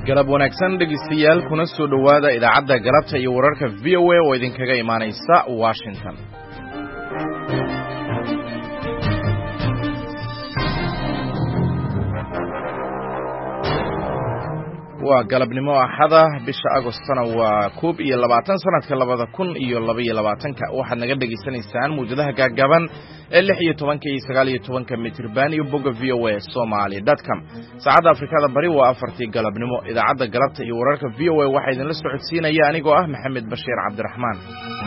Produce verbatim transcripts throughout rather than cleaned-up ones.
galab wanaagsan dhegeystayaal kuna soo dhawaada idaacadda galabta iyo wararka V O A oo idinkaga imaanaysa Washington. waa galabnimo axada bisha agostana waa koob iyo labaatan sanadka labada kun iyo laba iyo labaatanka waxaad naga dhegaysanaysaan muujadaha gaagaaban ee lix iyo tobanka iyo sagaal iyo tobanka mitirban iyo bogga v o a somali dot com saacadda afrikada bari waa afartii galabnimo idaacadda galabta iyo wararka v o a waxaa idinla socodsiinaya anigoo ah maxamed bashiir cabdiraxmaan.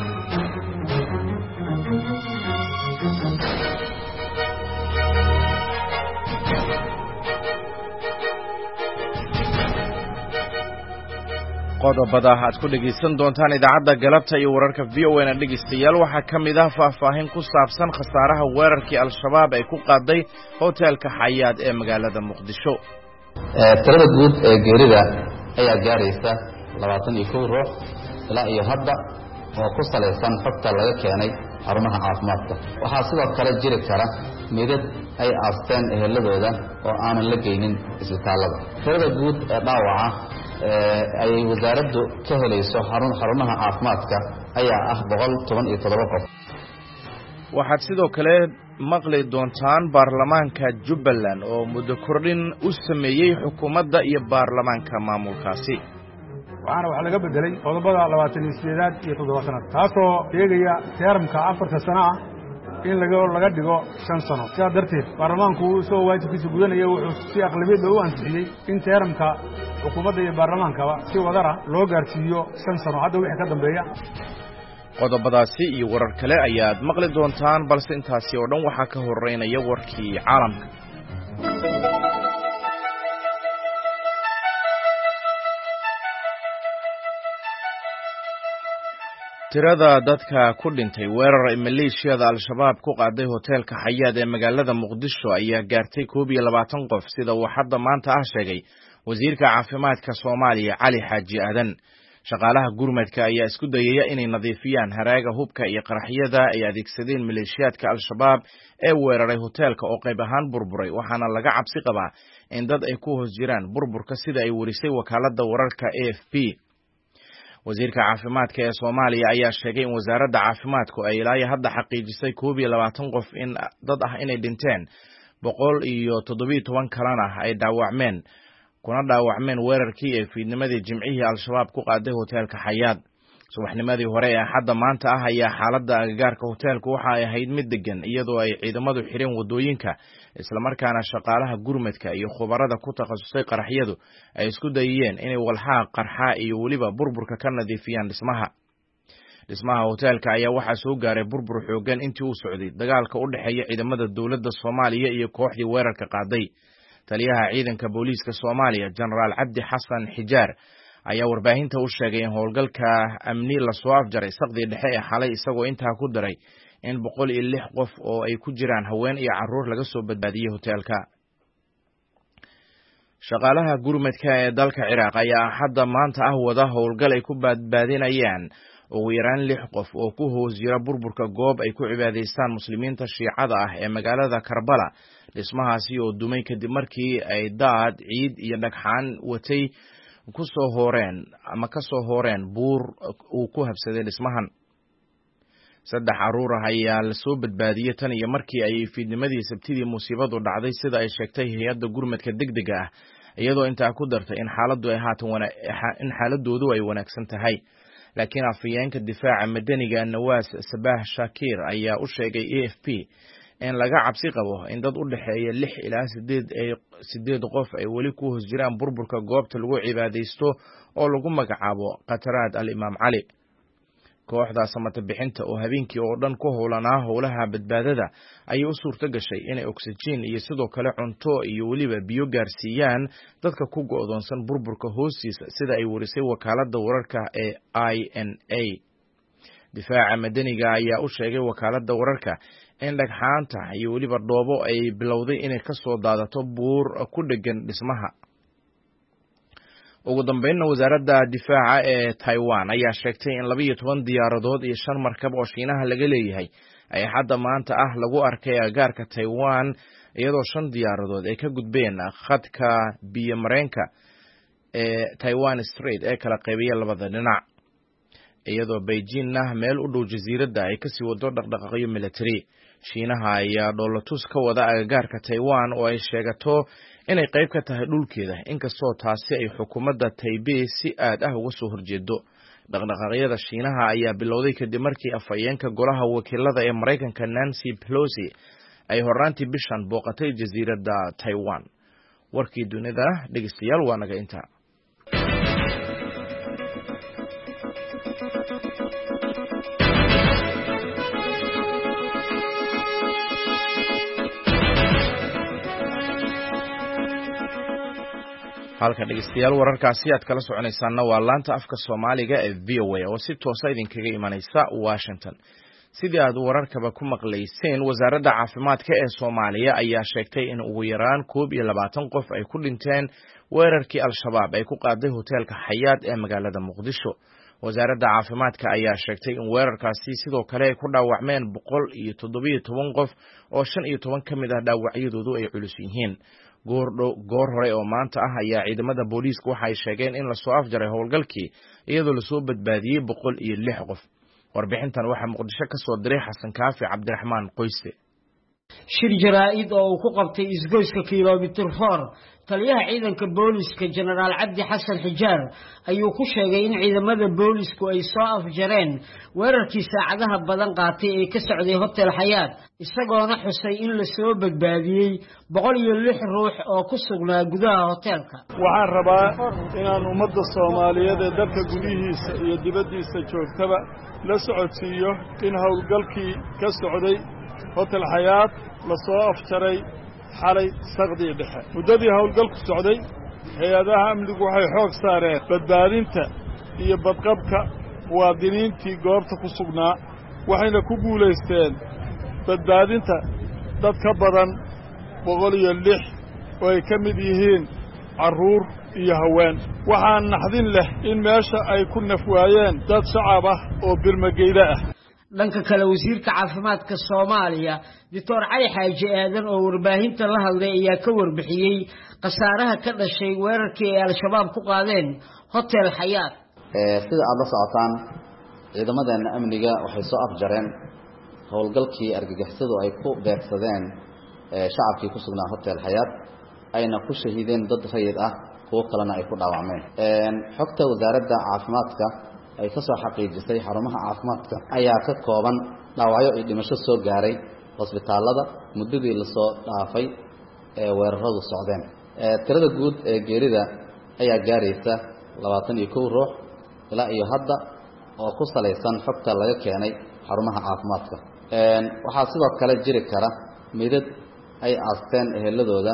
qodobada aad ku dhegaysan doontaan idaacadda galabta iyo wararka v O A na dhegaystayaal waxaa ka mid ah faahfaahin ku saabsan khasaaraha weerarkii al-shabaab ay ku qaaday hoteelka xayaad ee magaalada muqdisho. tirada guud ee geerida ayaa gaaraysa labaatan iyo kow ruux ilaa iyo hadda oo ku salaysan xogta laga keenay xarumaha caafimaadka. waxaa sidoo kale jiri kara midad ay aasteen eheladooda oo aanan la geynin isbitaallada. tirada guud ee dhaawaca ay wasaaraddu ka helayso xarumaha caafimaadka ayaa ah boqol toban iyo toddoba qof. waxaad sidoo kale maqli doontaan baarlamaanka Jubbaland oo muddo kordhin u sameeyey xukuumadda iyo baarlamaanka maamulkaasi. waxaana wax laga bedelay qodobada labaatan iyo sideedaad iyo toddobaatanaad taasoo sheegaya teeramka afarta sano ah in laga laga dhigo shan sano. sidaa darteed baarlamaanku soo waajibkiisa gudanaya wuxuu si aqlabiyadda u ansixiyey in teeramka xukuumadda iyo baarlamaankaba si wadara loo gaarsiiyo shan sano hadda wixii ka dambeeya. qodobadaasi iyo warar kale ayaad maqli doontaan balse intaasi oo dhan waxaa ka horeynaya warkii caalamka. tirada dadka ku dhintay weerar ay maleeshiyada al-shabaab ku qaaday hoteelka xayaad ee magaalada muqdisho ayaa gaartay koob iyo labaatan qof sida uu hadda maanta ah sheegay wasiirka caafimaadka Soomaaliya Cali Xaaji Aadan. shaqaalaha gurmadka ayaa isku dayaya inay nadiifiyaan haraaga hubka iyo qaraxyada ay adeegsadeen maleeshiyaadka al-shabaab ee weeraray hoteelka oo qayb ahaan burburay waxaana laga cabsi qabaa in dad ay ku hoos jiraan burburka sida ay warisay wakaaladda wararka A F P. wasiirka caafimaadka ee Soomaaliya ayaa sheegay in wasaaradda caafimaadku ay ilaa hadda xaqiijisay koob iyo labaatan qof in dad ah inay dhinteen boqol iyo toddoba iyo toban kalena ay dhaawacmeen kuna dhaawacmeen weerarkii ee fiidnimadii jimcihii al-shabaab ku qaaday hoteelka xayaad. subaxnimadii hore ee hadda maanta ah ayaa xaaladda agagaarka hoteelku waxa ay ahayd mid degan iyadoo ay ciidamadu xireen wadooyinka isla markaana shaqaalaha gurmadka iyo khubarada ku takhasusay qaraxyadu ay isku dayeen inay walxaha qarxa iyo weliba burburka ka nadiifiyaan dhismaha. dhismaha hoteelka ayaa waxaa soo gaaray burbur xoogan intii uu socday dagaalka u dhexeeya ciidamada dowladda Soomaaliya iyo kooxdii weerarka qaaday. taliyaha ciidanka booliiska Soomaaliya Generaal Cabdi Xasan Xijaar ayaa warbaahinta u sheegay in howlgalka amni la soo afjaray saqdi dhexe ee xalay isagoo intaa ku daray in boqol iyo lix qof oo ay ku jiraan haween iyo carruur laga soo badbaadiyey hoteelka. shaqaalaha gurmadka ee dalka Ciraaq ayaa hadda maanta ah wada howlgal ay ku badbaadinayaan ugu yaraan lix qof oo ku hoos jira burburka goob ay ku cibaadaystaan muslimiinta Shiicada ah ee magaalada Karbala. dhismahaasi oo dumay kadib markii ay daad ciid iyo dhagxaan watay ku soo horeen ama ka soo horeen buur uu ku habsaday dhismahan. saddex carruur ah ayaa la soo badbaadiyey tan iyo markii ay fiidnimadii sabtidii musiibadu dhacday sida ay sheegtay hay'adda gurmadka degdega ah iyadoo intaa ku dartay in xaaladdu ay haatan in xaaladoodu ay wanaagsan tahay. laakiin afhayeenka difaaca madaniga Nawaas Sabaah Shaakir ayaa u sheegay A F P in laga cabsi qabo in dad u dhaxeeya lix ilaa sideed qof ay weli ku hoos jiraan burburka goobta lagu cibaadaysto oo lagu magacaabo Qataraad al-Imaam Cali. kooxda samata bixinta oo habeenkii oo dhan ku howlanaa howlaha badbaadada ayay u suurto gashay inay oxygen iyo sidoo kale cunto iyo weliba biyo gaarsiiyaan dadka ku go'doonsan burburka hoostiisa sida ay warisay wakaaladda wararka ee I N A. difaaca madaniga ayaa u sheegay wakaaladda wararka in dhagxaanta iyo weliba dhoobo ay bilowday inay ka soo daadato buur ku dhegan dhismaha. ugu dambeynna wasaaradda difaaca ee Taiwan ayaa sheegtay in laba iyo toban diyaaradood iyo shan markab oo Shiinaha laga leeyahay ay hadda maanta ah lagu arkay agagaarka Taiwan iyadoo shan diyaaradood ay ka gudbeen khadka biyo mareenka ee Taiwan Strait ee kala qaybiya labada dhinac, iyadoo Beijingna meel u dhow jasiiradda ay ka sii wado dhaqdhaqaaqyo military. Shiinaha ayaa dhoolatus ka wada agagaarka Taiwan oo ay sheegato inay qayb ka tahay dhulkeeda, inkastoo taasi ay xukuumadda Taipei si aad ah uga soo horjeedo. Dhaqdhaqaaqyada Shiinaha ayaa bilowday kadib markii afhayeenka golaha wakiilada ee Mareykanka Nancy Pelosi ay horraantii bishan booqatay jasiiradda Taiwan. Warkii dunida dhegeystayaal waa naga inta. halka dhegeystayaal wararkaasi aad kala soconaysaana waa laanta afka Soomaaliga ee V O A oo si toos ah idinkaga imanaysa Washington. Sidii aad wararkaba ku maqlayseen, wasaaradda caafimaadka ee Soomaaliya ayaa sheegtay in ugu yaraan koob iyo labaatan qof ay ku dhinteen weerarkii Al-Shabaab ay ku qaaday hoteelka Xayaat ee magaalada Muqdisho. wasaaradda caafimaadka ayaa sheegtay in weerarkaasi sidoo kale ay ku dhaawacmeen boqol iyo toddoba iyo toban qof oo shan iyo toban ka mid ah dhaawacyadoodu ay culus yihiin. goor hore oo maanta ah ayaa ciidamada booliisku waxay sheegeen in la soo afjaray howlgalkii iyadoo la soo badbaadiyay boqol iyo lix qof. warbixintan waxaa Muqdisho ka soo diray Xasan Kaafi Cabdiraxmaan Qoyse. shir jaraa'id oo uu ku qabtay isgoyska kiiloomitir four taliyaha ciidanka booliska Generaal Cabdi Xasan Xijaar ayuu ku sheegay in ciidamada boolisku ay soo afjareen weerarkii saacadaha badan qaatay ee ka socday hotel Xayaat, isagoona xusay in la soo badbaadiyay boqol iyo lix ruux oo ku sugnaa gudaha hotelka. waxaan rabaa inaan ummadda Soomaaliyeed ee dalka gudihiisa iyo dibaddiisa joogtaba la socodsiiyo in howlgalkii ka socday hotel Xayaat la soo afjaray xalay saqdii dhexe. muddadii howlgalku socday hay'adaha amnigu waxay xoog saareen badbaadinta iyo badqabka muwaadiniintii goobta ku sugnaa, waxayna ku guulaysteen badbaadinta dad ka badan boqol iyo lix oo ay ka mid yihiin carruur iyo haween. waxaa naxdin leh in meesha ay ku nafwaayeen dad shacab ah oo birmageyda ah. dhanka kale, wasiirka caafimaadka Soomaaliya Doctor Cali Xaaji Aadan oo warbaahinta la hadlay ayaa ka warbixiyay qasaaraha ka dhashay weerarkii ay Al-Shabaab ku qaadeen hotel Xayaat. ee sida aad la socotaan, ciidamadeena amniga waxay soo afjareen howlgalkii argagixisadu ay ku beegsadeen shacabkii ku sugnaa hotel Xayaat, ayna ku shahiideen dad rayid ah, kuwo kalena ay ku dhaawacmeen. ee xogta wasaaradda caafimaadka ay ka soo xaqiijisay xarumaha caafimaadka ayaa ka kooban dhaawacyo iyo dhimasho soo gaaray hospitaalada muddadii la soo dhaafay ee weeraradu socdeen. ee tirada guud ee geerida ayaa gaaraysa labaatan iyo kow ruux ilaa iyo hadda oo ku salaysan xogta laga keenay xarumaha caafimaadka. ee waxaa sidoo kale jiri kara midad ay aasteen eheladooda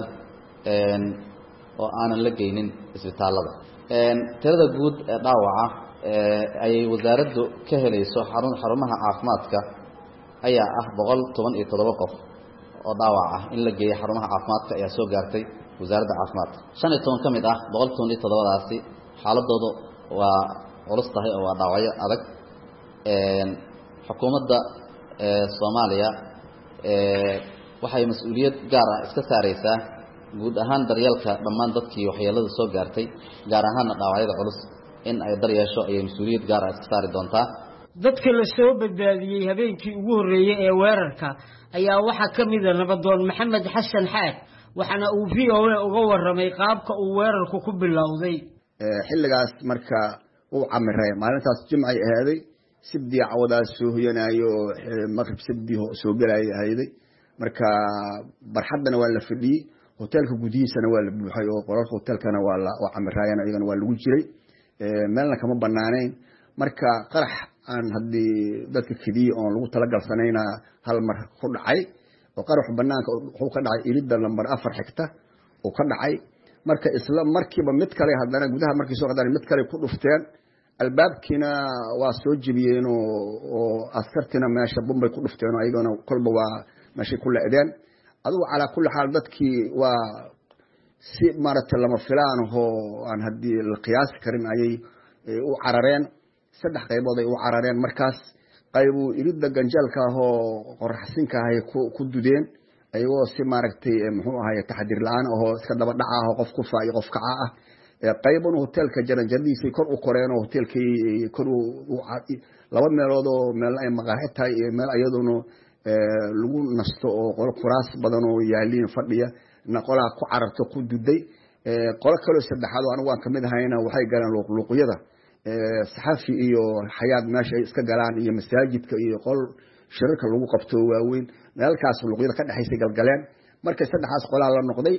ee oo aanan la geynin isbitaalada. ee tirada guud ee dhaawaca ay wasaaraddu ka helayso xarun xarumaha caafimaadka ayaa ah boqol toban iyo toddoba qof oo dhaawac ah in la geeyo xarumaha caafimaadka ayaa soo gaartay wasaaradda caafimaadka. shan iyo toban ka mid ah boqol toban iyo toddobadaasi xaaladoodu waa culus tahay oo waa dhaawacyo adag. ee xukuumadda ee Soomaaliya ee waxay mas'uuliyad gaar ah iska saaraysaa guud ahaan daryeelka dhammaan dadkii waxyeelada soo gaartay, gaar ahaan dhaawacyada culus in ay daryeesho ay mas'uuliyad gaar ah iska saari doontaa. dadka la soo badbaadiyay habeenkii ugu horeeyay ee weerarka ayaa waxa ka mid ah nabadoon Maxamed Xasan Xaad, waxaana uu V O A uga waramay qaabka uu weerarku ku bilowday. ee xilligaas marka uu camiray maalintaas Jimcay ahaaday, sibdi cawadaas soo hoyanayo maqrib sibdi soo galay ahaaday. marka barxadana waa la fadhiyay, hotelka gudihiisana waa la buuxay oo qoraalka hotelkana waa la camirayna iyagana waa lagu jiray. ee meelna kama banaaneen. marka qarax aan hadii dadka kaliya oo lagu tala galsanayna hal mar ku dhacay oo qarax banaanka wuxuu ka dhacay ilida lambar afar xigta oo ka dhacay. marka isla markiiba mid kale hadana gudaha markii soo qadaan mid kale ku dhufteen, albaabkina waa soo jibiyeen oo askartina meesha bombay ku dhufteen, ayagana kolba waa meesha ku leedeen. adigu ala kulli xaal dadkii waa si maaragtay lama filaan oo aan hadii la qiyaas karin ayay u carareen. saddex qaybood ay u carareen. markaas qaybu irida ganjalka oo qorxasinka ay ku dudeen, ayagoo si maaragtay muxuu ahaay taxadiir la'aan oo iska daba dhaca oo qof ku faayo qof kaca ah. qaybun hotelka jaranjaradiisa kor u koreen oo hotelkii kor u laba meelood oo meel ay maqaaxi tahay iyo meel iyaduna lagu nasto oo qol kuraas badan oo yaaliin fadhiya naqolaa ku cararto ku duday qolo kale saddexaad oo anigu waan kamid ahayna waxay galeen luuqluuqyada saxafi iyo xayaad meesha ay iska galaan iyo masaajidka iyo qol shirarka lagu qabto waaweyn meelkaas luuqyada ka dhaxaysay galgaleen markay saddexaas qolaa la noqday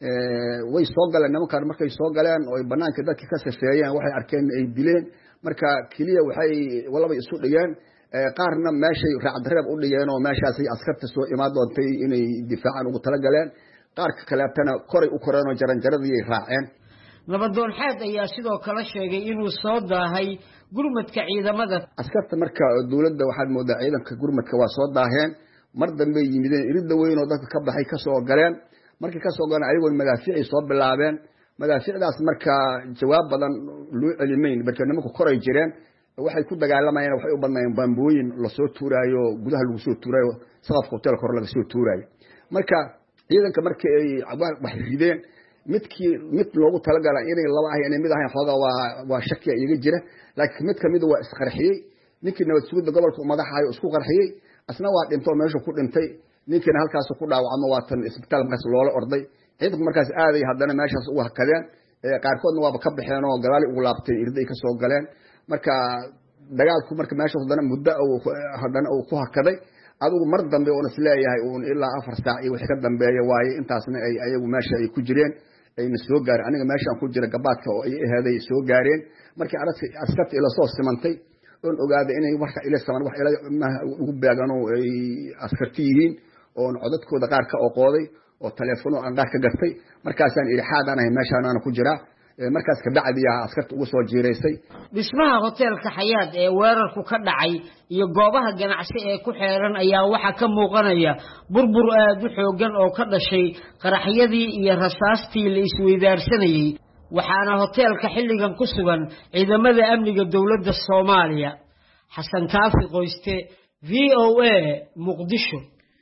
way soo galeen nimankan markay soo galeen oo banaanka dadka ka safeeyeen waxay arkeen ay dileen marka kaliya waxay walaba isu dhigeen qaarna meeshay raacad reeb u dhigeen oo meeshaas ay askarta soo imaad doontay inay difaacan ugu tala galeen qaarka kaleetana koray u koreen oo jaranjaradii ay raaceen nabadoon xaad ayaa sidoo kale sheegay inuu soo daahay gurmadka ciidamada askarta marka dawladda waxaad moodaa ciidanka gurmadka waa soo daaheen mar dambe yimideen iridda weyn oo dadka ka baxay ka soo galeen markii ka soo galeen ayagoo madaafiic soo bilaabeen madaafiicdaas marka jawaab badan loo celimayn marka nimanku koray jireen waxay ku dagaalamayeen waxay u badnaayeen bambooyin la soo tuuraayo gudaha lagu soo tuuraayo saqafka hotel kor laga soo tuuraayo marka ciidanka markii ay wax rideen midkii mid loogu talagalay inay laba ah inay mid ahayn xoogaa waa waa shaki iyaga jira laakiin mid kamid waa isqarxiyay ninkii nabad sugidda gobolka madaxaayo isku qarxiyay asna waa dhinto meesha ku dhintay ninkina halkaas ku dhaawacmo waa tan isbitaal markaas loola orday ciidanku markaas aaday haddana meeshaas ugu hakadeen qaarkoodna waaba ka baxeen oo gadaali ugu laabteen irday ka soo galeen marka dagaalku marka meeshaas haddana muddo haddana uu ku hakaday adigu mar dambe oo isleeyahay uu ilaa afar saac iyo wixii ka dambeeya waaye intaasna ay ayagu meesha ay ku jireen ayna soo gaareen aniga meeshaan ku jira gabaadka oo ay ahaday soo gaareen markii askarta ila soo simantay oon ogaaday inay marka ila saman wax ila ugu beegan oo ay askarti yihiin oo codadkooda qaar ka oqooday oo telefoon aan qaar ka gartay markaasaan ilxaadaan ahay meeshaan aan ku jira markaas ka bacdi ah askarta ugu soo jiireysay dhismaha hotelka xayaad ee weerarku ka dhacay iyo goobaha ganacsi ee ku xeeran ayaa waxa ka muuqanaya burbur aad u xoogan oo ka dhashay qaraxyadii iyo rasaastii la isweydaarsanayay waxaana hotelka xilligan ku sugan ciidamada amniga dawladda Soomaaliya xasan kaafi qoyste V O A Muqdisho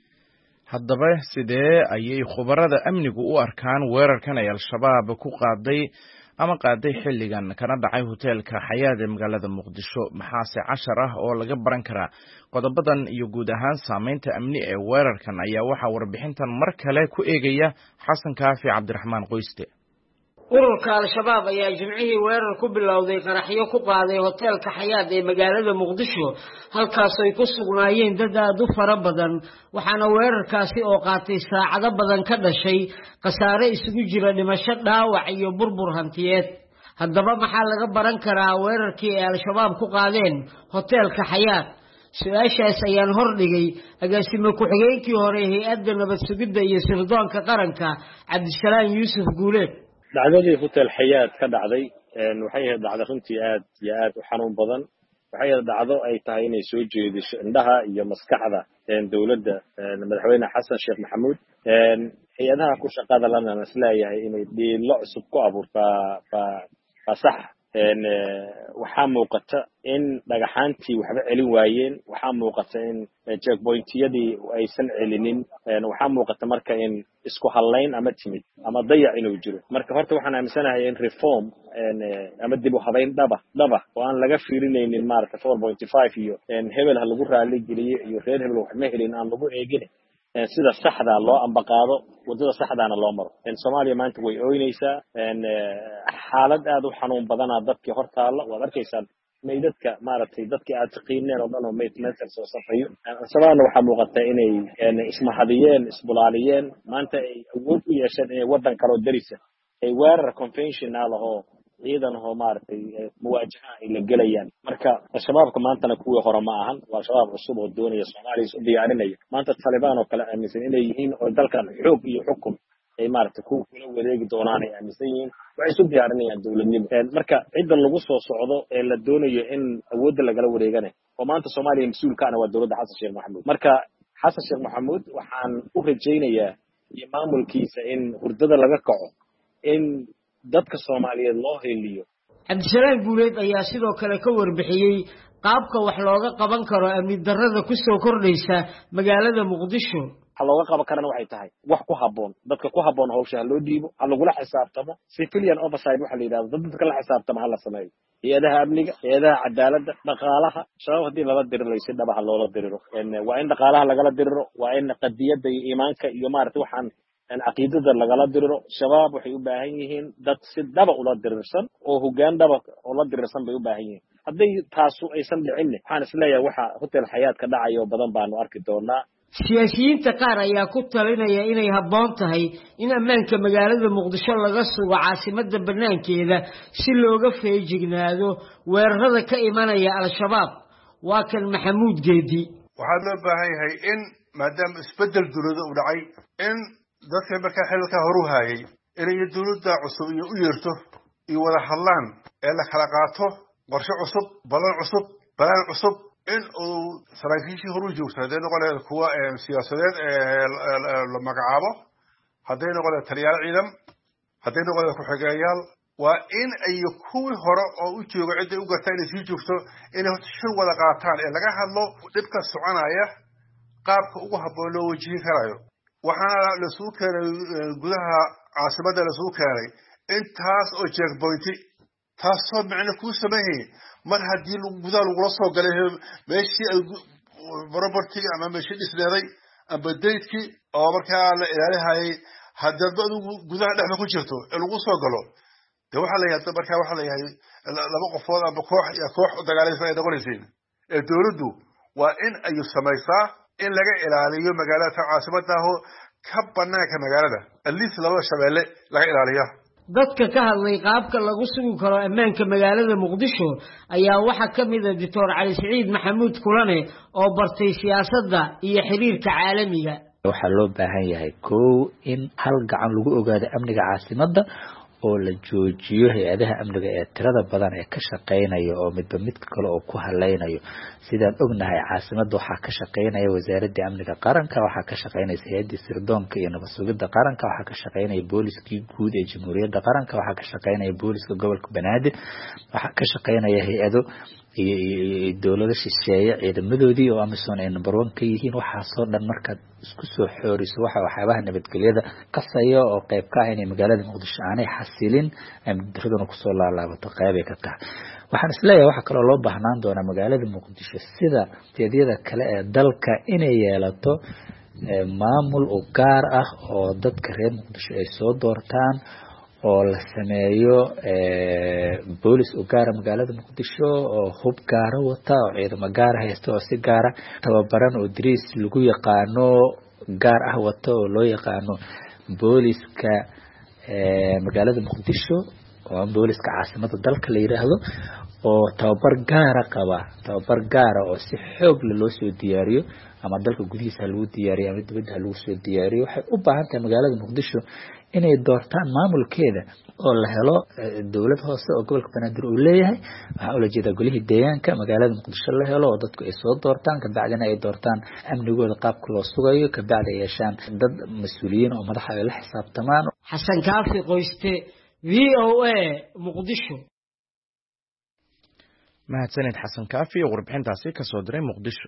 haddaba sidee ayay khubarada amnigu u arkaan weerarkan ay al-shabaab ku qaaday ama qaaday xilligan kana dhacay hotelka xayaad ee magaalada muqdisho maxaase cashar ah oo laga baran karaa qodobadan iyo guud ahaan saameynta amni ee weerarkan ayaa waxaa warbixintan mar kale ku eegaya xasan kaafi cabdiraxmaan qoyste ururka al-shabaab ayaa jimcihii weerar ku bilowday qaraxyo ku qaaday hotelka xayaad ee magaalada muqdisho halkaas ay ku sugnaayeen dad aad u fara badan waxaana weerarkaasi oo qaatay saacado badan ka dhashay khasaare isugu jira dhimasho dhaawac iyo burbur hantiyeed haddaba maxaa laga baran karaa weerarkii ay al-shabaab ku qaadeen hotelka xayaad su-aashaas ayaan hordhigay agaasime ku-xigeenkii hore hay-adda nabad sugidda iyo sirdoonka qaranka cabdisalaam yuusuf guuleed dhacdadii hotel xayaad ka dhacday waxay ahayd dhacdo runtii aad iyo aad u xanuun badan waxay ahayd dhacdo ay tahay inay soo jeediso indhaha iyo maskaxda dawladda madaxweyne xasan sheekh maxamuud hay-adaha ku shaqada lana isleeyahay inay dhiilo cusub ku abuurtaa baa sax waxaa muuqata in dhagaxaantii waxba celin waayeen waxaa muuqata in checkpointiyadii aysan celinin waxaa muuqata marka in isku hallayn ama timid ama dayac inuu jiro marka horta waxaan aaminsanahay in reform ama dib u habayn dhaba dhaba oo aan laga fiirinaynin maaragta four point five iyo hebel ha lagu raali geliyo iyo reer hebel wax ma helin aan lagu eegin sida saxda loo ambaqaado wadada saxdaana loo maro Soomaaliya maanta way ooynaysaa xaalad aad u xanuun badan dadkii hortaala waad arkaysaan meydadka maaragtay dadkii aad taqiineen oo dhan oo meyd meesha soo safayo sababna waxa muuqata inay ismahadiyeen isbulaaliyeen maanta ay awood u yeesheen inay wadan kale oo darisa ay weerar conventional oo ciidan oo maaragtay muwaajaha ay la galayaan marka shabaabka maantana kuwii hore ma ahan waa shabaab cusub oo doonaya Soomaaliya isu diyaarinaya maanta Taliban oo kale aaminsan inay yihiin oo dalkan xoog iyo xukum ay maaragtay ku kula wareegi doonaan ay aaminsan yihiin waxay isu diyaarinayaan dawladnimo marka cidda lagu soo socdo ee la doonayo in awoodda lagala wareegana oo maanta Soomaaliya mas'uulka ah waa dawladda Xasan Sheekh Maxamuud marka Xasan Sheekh Maxamuud waxaan u rajaynayaa iyo maamulkiisa in hurdada laga kaco in dadka Soomaaliyeed loo heliyo cabdisalaam guuleed ayaa sidoo kale ka warbixiyay qaabka wax looga qaban karo amni darrada ku soo kordhaysa magaalada muqdisho waxa looga qaban karana waxay tahay wax ku haboon dadka ku haboon hawsha loo dhiibo ha lagula xisaabtamo civilian oversight waxa la yiraahdo dadka la xisaabtamo hala sameeyo hay'adaha amniga hay'adaha cadaaladda dhaqaalaha shabaab hadii lala dirirayso dhabaha loola diriro waa in dhaqaalaha lagala diriro waa in qadiyada iyo iimaanka iyo maartay waxaan an aqeedada lagala diriro shabaab waxay u baahan yihiin dad si dhaba ula dirirsan oo hoggaan dhaba ula dirirsan bay u baahan yihiin haddii taasu aysan dhicin waxaan isleeyahay waxa hotel xayaat ka dhacayo badan baanu arki doonaa siyaasiyiinta qaar ayaa ku talinaya inay habboon tahay in ammaanka magaalada muqdisho laga sugo caasimadda banaankeeda si looga feejignaado weerarada ka imanaya al-shabaab waa kan maxamuud geedi waxaa loo baahan yahay in maadaama isbedel dawladda u dhacay in dadka markaa xilka horu hayay inay dawladda cusub iyo u yeerto iyo wada hadlaan ee la kala qaato qorshe cusub balan cusub balan cusub in uu saraakiishii horu joogto hadday noqon kuwa siyaasadeed la magacaabo hadday noqon taliyaal ciidan hadday noqon ku-xigeeyaal waa in ay kuwii hore oo u jooga cidda u gartaa inay sii joogto inay shir wada qaataan ee laga hadlo dhibka soconaya qaabka ugu habboon loo wajihi karayo waxaana la soo keenay gudaha caasimadda la soo keenay intaas oo checkpoint taasoo macna ku sameeyay mar haddii gudaha lagu soo galay meeshii ay property ama meeshii dhisneeday ama deydkii oo markaa la ilaaliyay haddaba gudaha dhexda ku jirto ee lagu soo galo de waxa la yahay markaa waxa la yahay laba qofood ama koox iyo koox dagaalaysan ay noqonaysiin ee dawladdu waa in ay samaysaa in laga ilaaliyo magaalada caasimadda oo ka banaanka magaalada at least laba shabeelle laga ilaaliyo dadka ka hadlay qaabka lagu sugi karo ammaanka magaalada muqdisho ayaa waxa kamid ah doctor Cali Saciid Maxamuud Kulane oo bartay siyaasadda iyo xiriirka caalamiga waxa loo baahan yahay koow in hal gacan lagu ogaado amniga caasimadda oo la joojiyo hay'adaha amniga ee tirada badan ee ka shaqeynaya oo midba mid kale oo ku halaynayo sidaan ognahay caasimadda waxa ka shaqeynaya wasaaradda amniga qaranka waxa ka shaqeynaysa hay'adda sirdoonka iyo nabad sugidda qaranka waxa ka shaqeynaya booliskii guud ee jamhuuriyadda qaranka waxa ka shaqeynaya booliska gobolka Banaadir waxa ka shaqeynaya hay'ado iyo dawladda shisheeye ciidamadoodii oo Amazon ay number one ka yihiin waxa soo dhan marka isku soo xooriso waxa waxyaabaha nabadgelyada qasaya oo qayb ka ah in magaalada Muqdisho aanay xasilin amnigeeduna ku soo laalaabato qayb ay ka tahay waxaan isleeyahay waxa kale oo loo baahnaan doona magaalada Muqdisho sida teediyada kale ee dalka inay yeelato maamul u gaar ah oo dadka reer Muqdisho ay soo doortaan oo la sameeyo boolis u gaar ah magaalada Muqdisho oo hub gaar ah wata oo ciidamo gaar ah haysto oo si gaar ah tababaran oo diriis lagu yaqaano gaar ah wata oo loo yaqaano booliska magaalada Muqdisho oo booliska caasimadda dalka la yiraahdo oo tababar gaar ah qaba tababar gaar ah oo si xoog leh loo soo diyaariyo ama dalka gudihiisa lagu diyaariyo ama dibadda lagu soo diyaariyo waxay u baahan tahay magaalada Muqdisho inay doortaan maamulkeeda oo la helo dawlad hoose oo gobolka Banaadir uu leeyahay waxa ula jeeda golihii deegaanka magaalada Muqdisho la helo oo dadku ay soo doortaan ka bacdina ay doortaan amnigooda qaabka loo sugayo ka bacdi yeeshaan dad mas'uuliyiin oo madax ay la xisaabtamaan Xasan Kaafi Qoyste V O A Muqdisho mahadsanid Xasan Kaafi oo warbixintaasi ka soo diray Muqdisho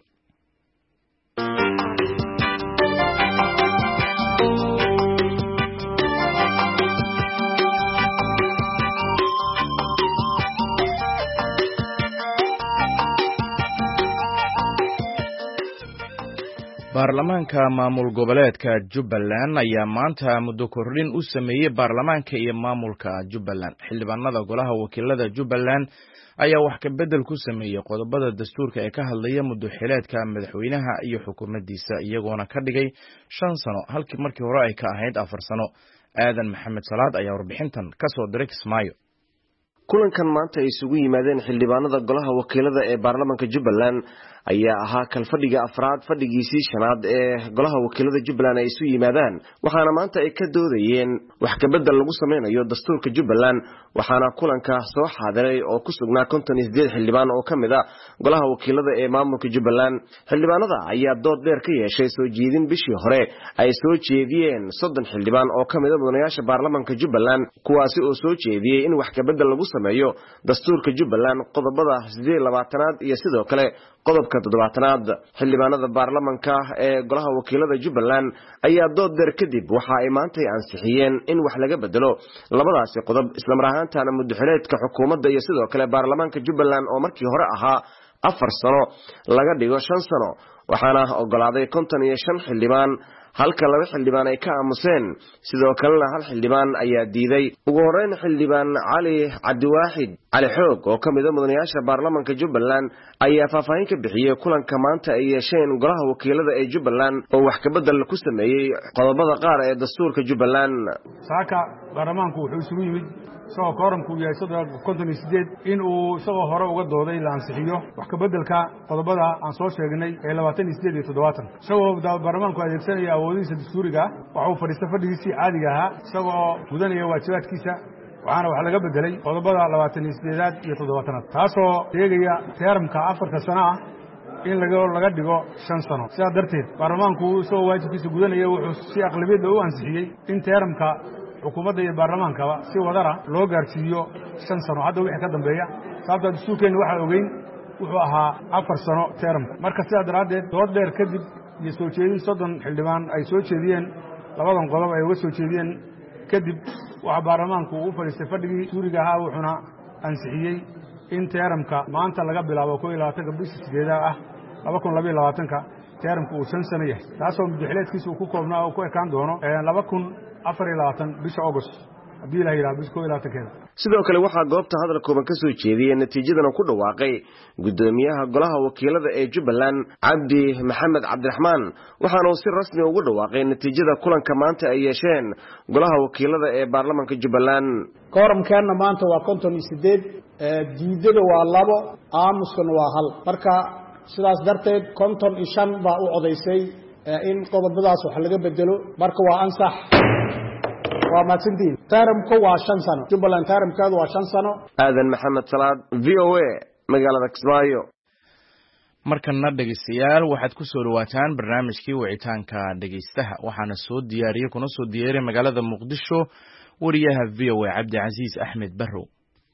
baarlamaanka maamul goboleedka Jubbaland ayaa maanta muddo kordhin u sameeyay baarlamaanka iyo maamulka Jubbaland xildhibaanada golaha wakiilada Jubbaland ayaa wax ka bedel ku sameeyay qodobada dastuurka ee ka hadlaya muddo xileedka madaxweynaha iyo xukuumaddiisa iyagoona ka dhigay shan sano halkii markii hore ay ka ahayd afar sano aadan maxamed salaad ayaa warbixintan ka soo diray Kismaayo kulankan maanta ay isugu yimaadeen xildhibaanada golaha wakiilada ee baarlamaanka Jubbaland ayaa ahaa kalfadhiga afraad fadhigiisii shanaad ee golaha wakiilada Jubbaland ay isu yimaadaan waxaana maanta ay ka doodayeen wax ka bedel lagu sameeyo dastuurka Jubbaland waxaana kulanka soo xaadiray oo ku sugnaa konton iyo siddeed xildhibaan oo kamid ah golaha wakiilada ee maamulka Jubbaland xildhibaanada ayaa dood dheer ka yeeshay soo jeedin bishii hore ay soo jeediyeen soddon xildhibaan oo kamid ah mudanayaasha baarlamaanka Jubbaland kuwaasi oo soo jeediyay in wax ka bedel lagu sameeyo dastuurka Jubbaland qodobada siddeed iyo labaatanaad iyo sidoo kale qodobka qodobka toddobaatanaad xildhibaanada baarlamanka ee golaha wakiilada Jubbaland ayaa dood dheer kadib waxa ay maanta ansixiyeen in wax laga bedelo labadaasi qodob isla mar ahaantaana muddaxileedka xukuumadda iyo sidoo kale baarlamaanka Jubbaland oo markii hore ahaa afar sano laga dhigo shan sano waxaana ogolaaday konton iyo shan xildhibaan halka laba xildhibaan ay ka aamuseen sidoo kalena hal xildhibaan ayaa diiday ugu horeyn xildhibaan Cali Cabdiwaaxid Cali Xoog oo kamid ah mudanayaasha baarlamaanka Jubbaland ayaa faahfaahin ka bixiyay kulanka maanta ay yeesheen golaha wakiilada ee Jubbaland oo wax ka bedel ku sameeyay qodobada qaar ee dastuurka Jubbaland saaka baarlamaanku wuxuu isugu yimid soo kooramku yahay konton iyo siddeed in uu isagoo hore uga dooday la ansixiyo wax ka bedelka qodobada aan soo sheegnay ee labaatan iyo siddeed iyo toddobaatan isagoo baarlamaanku adeegsanaya awoodihiisa dastuuriga waxa uu fadhiistay fadhigiisii caadiga ahaa isagoo gudanaya waajibaadkiisa waxaana wax laga bedelay qodobada labaatan iyo siddeedaad iyo toddobaatanaad taasoo sheegaya teeramka afarta sano ah in laga laga dhigo shan sano sidaa darteed baarlamaanku isagoo waajibkiisa gudanaya wuxuu si aqlabiyad u ansixiyey in teeramka xukuumadda iyo baarlamaankaba si wadara loo gaarsiiyo shan sano hadda wixii ka dambeeya sababta dastuurkeena waxa ogeyn wuxuu ahaa afar sano teeramka marka sidaa daraaddeed dood dheer kadib iyo soo jeedin soddon xildhibaan ay soo jeediyeen labadan qodob ay uga soo jeediyeen kadib waxa baarlamaanku u fadhiistay fadhigii suuriga ahaa wuxuuna ansixiyey in teeramka maanta laga bilaabo koo iyo labaatanka bisha sideedaad ah laba kun labayo labaatanka teeramka uu shan sano yahay taasoo muddaxileedkiisa uu ku koobnaa oo ku ekaan doono laba kun afar iyo labaatan bisha August haddii la yiraahdo bisha koo iyo labaatankeeda sidoo kale waxaa goobta hadal kooban ka soo jeediyay natiijadana ku dhawaaqay gudoomiyaha golaha wakiilada ee Jubbaland Cabdi Maxamed Cabdiraxmaan waxaana uu si rasmi ugu dhawaaqay natiijada kulanka maanta ay yeesheen golaha wakiilada ee baarlamaanka Jubbaland kooramkeena maanta waa konton iyo siddeed diidada waa labo aamuskana waa hal marka sidaas darteed konton iyo shan baa u codaysay in qodobadaas wax laga bedelo marka waa ansax waa maatintiin teeramku waa shan sano Jubbaland teeramkeedu waa shan sano aadan maxamed salaad v o a magaalada Kismaayo markana dhageystayaal waxaad ku soo dhawaataan barnaamijkii wicitaanka dhageystaha waxaana soo diyaariyay kuna soo diyaariyay magaalada Muqdisho wariyaha v o a Cabdi Casiis Axmed Barrow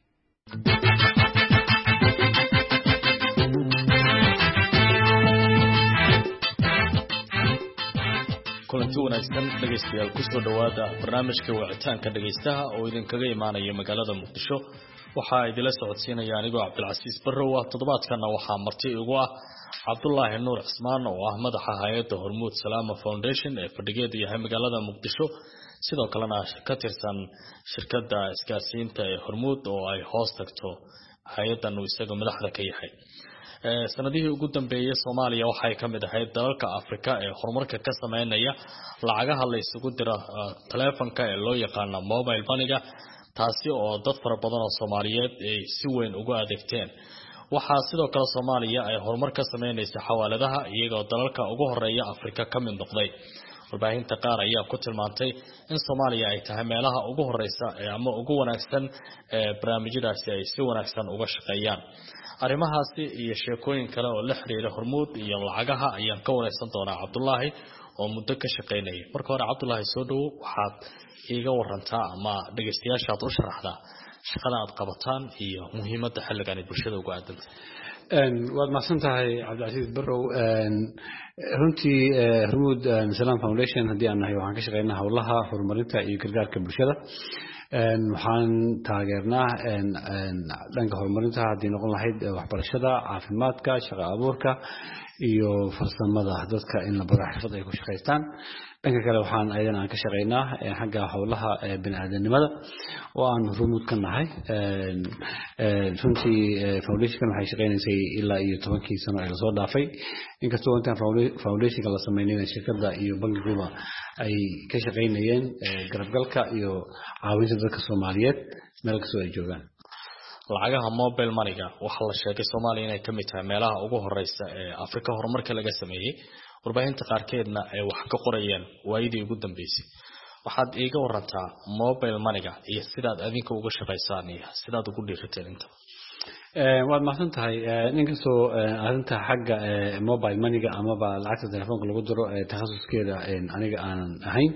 kulanti wanaagsan dhageystayaal ku soo dhawaada barnaamijka wicitaanka dhageystaha oo idin kaga imaanaya magaalada Muqdisho waxa idila socodsiinaya anigoo Cabdilcasiis Barrow ah toddobaadkana waxa marti igu ah Cabdullaahi Nuur Cismaan oo ah madaxa hay'adda Hormuud Salaama Foundation ee fadhigeedu yahay magaalada Muqdisho sidoo kalena ka tirsan shirkadda iskaasiinta ee Hormuud oo ay hoos tagto hay'addan uu isaga madaxda ka yahay sanadihii ugu dambeeyay Soomaaliya waxay ka mid ahayd dalalka Afrika ee horumarka ka sameynaya lacagaha la isugu diro telefoonka ee loo yaqaan mobile money taasi oo dad fara badan oo Soomaaliyeed ay si weyn ugu adeegteen waxaa sidoo kale Soomaaliya ay horumar ka sameynaysaa xawaaladaha iyagoo dalalka ugu horeeya Afrika ka mid noqday warbaahinta qaar ayaa ku tilmaantay in Soomaaliya ay tahay meelaha ugu horeysa ama ugu wanaagsan ee barnaamijyadaasi ay si wanaagsan uga shaqeeyaan arrimahaasi iyo sheekooyin kale oo la xiriira Hormuud iyo lacagaha ayaan ka wareysan doonaa Cabdullaahi oo muddo ka shaqeynayay marka hore Cabdullaahi soo dhaw waxaad iiga warantaa ama dhageystayaasha aad u sharaxdaa shaqada aad qabataan iyo muhiimadda xilligan ee bulshada ugu aadanta een waad mahadsantahay Cabdilcasiis Barrow een runtii Hormuud Salaam Foundation hadii aan nahay waxaan ka shaqeynaa hawlaha horumarinta iyo gargaarka bulshada een waxaan taageernaa een dhanka horumarinta hadii noqon lahayd waxbarashada caafimaadka shaqo abuurka iyo farsamada dadka in la baro xirfad ay ku shaqeystaan dhanka kale waxaan aydan aan ka shaqeynaa xagga hawlaha bini'aadanimada oo aan Hormuud ka nahay een runtii foundation waxay shaqeynaysay ilaa iyo tobankii sano ee soo dhaafay inkastoo intaan foundation la sameeyay shirkadda iyo bangiga ay ka shaqeynayeen garabgalka iyo caawinta dadka Soomaaliyeed meel kasta ay joogaan lacagaha mobile money-ga waxa la sheegay Soomaaliya inay ka mid tahay meelaha ugu horeysa ee Afrika horumarka laga sameeyay warbaahinta qaarkeedna ay wax ka qorayeen waayidii ugu dambeysay waxaad iiga warantaa mobile money-ga iyo sidaad adinka uga shaqeysaan iyo sidaad ugu dhiiriteen inta ee waad mahadsan tahay ninkastoo arinta xagga mobile money-ga ama ba lacagta telefoonka lagu diro takhasuskeeda aniga aanan ahayn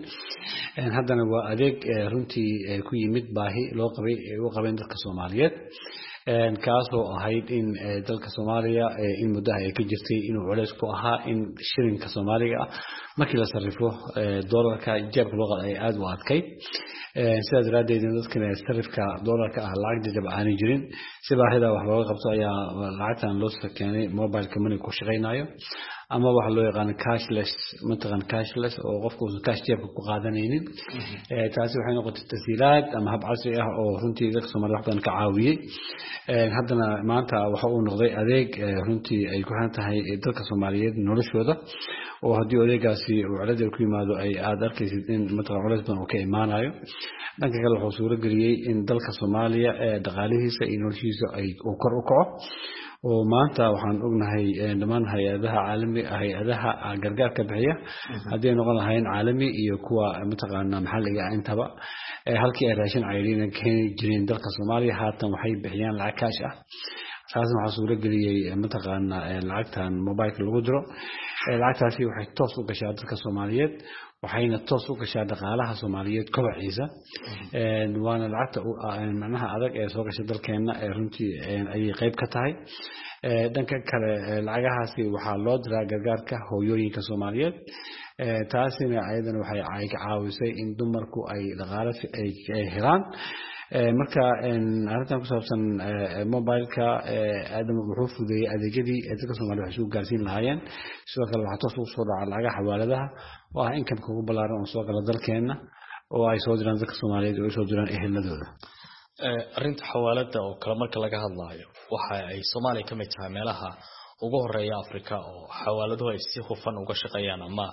haddana waa adeeg runtii ku yimid baahi loo qabay u qabeen dadka Soomaaliyeed kaasoo ahayd in dalka Soomaaliya in muddaha ay ka jirtay inuu culays ku ahaa in shilinka Soomaaliga ah markii la sarrifo doolarka jeebka loo qaaday aad u adkay sidaas daraadeed dadka sarifka doolarka ah lacag jajab aan jirin si baahida wax looga qabto ayaa lacagtan loo sakeeyay mobile money ku shaqeynayo ama waxa loo yaqaan cashless mataqan cashless oo qofku uu cash jeebka ku qaadanaynin ee taasi waxay noqotay tasiilaad ama hab casri ah oo runtii dadka Soomaaliya wax badan ka caawiyay ee haddana maanta waxa uu noqday adeeg runtii ay ku xiran tahay dadka Soomaaliyeed noloshooda oo haddii adeegaasi uu cilad ku yimaado ay aad arkaysid in mataqan culays badan oo ka imaanayo dhanka kale wuxuu suuro geliyay in dalka Soomaaliya ee dhaqaalihiisa iyo noloshiisa ay kor u kaco oo maanta waxaan ognahay dhamaan hay'adaha caalamiga ah hay'adaha gargaarka bixiya hadii noqon lahayn caalami iyo kuwa mataqaana maxalliga intaba halkii ay raashin cayriin ka jireen dalka Soomaaliya haatan waxay bixiyaan lacag kaash ah taasna waxa suuro geliyay mataqaana lacagtan mobile lagu diro lacagtaasi waxay toos u gashaa dadka Soomaaliyeed waxayna toos u gashaa dhaqaalaha Soomaaliyeed kobaciisa ee waana lacagta macnaha adag ee soo gashay dalkeena ee runtii ay qayb ka tahay ee dhanka kale lacagahaasi waxa loo diraa gargaarka hooyooyinka Soomaaliyeed ee taasina ayadana waxay ay ka caawisay in dumarku ay dhaqaale ay helaan marka arintan ku saabsan mobile-ka aadam wuxuu fududeeyay adeegyadii dadka Soomaaliyeed waxay soo gaarsiin lahaayeen sidoo kale waxa toos u soo dhacay lacagaha xawaaladaha oo ah income ugu balaaran oo soo gala dalkeena oo ay soo diraan dadka Soomaaliyeed oo soo diraan eheladooda ee arinta xawaalada oo kala marka laga hadlaayo waxa ay Soomaaliya ka mid tahay meelaha ugu horeeya Afrika oo xawaaladu ay si hufan uga shaqeeyaan ama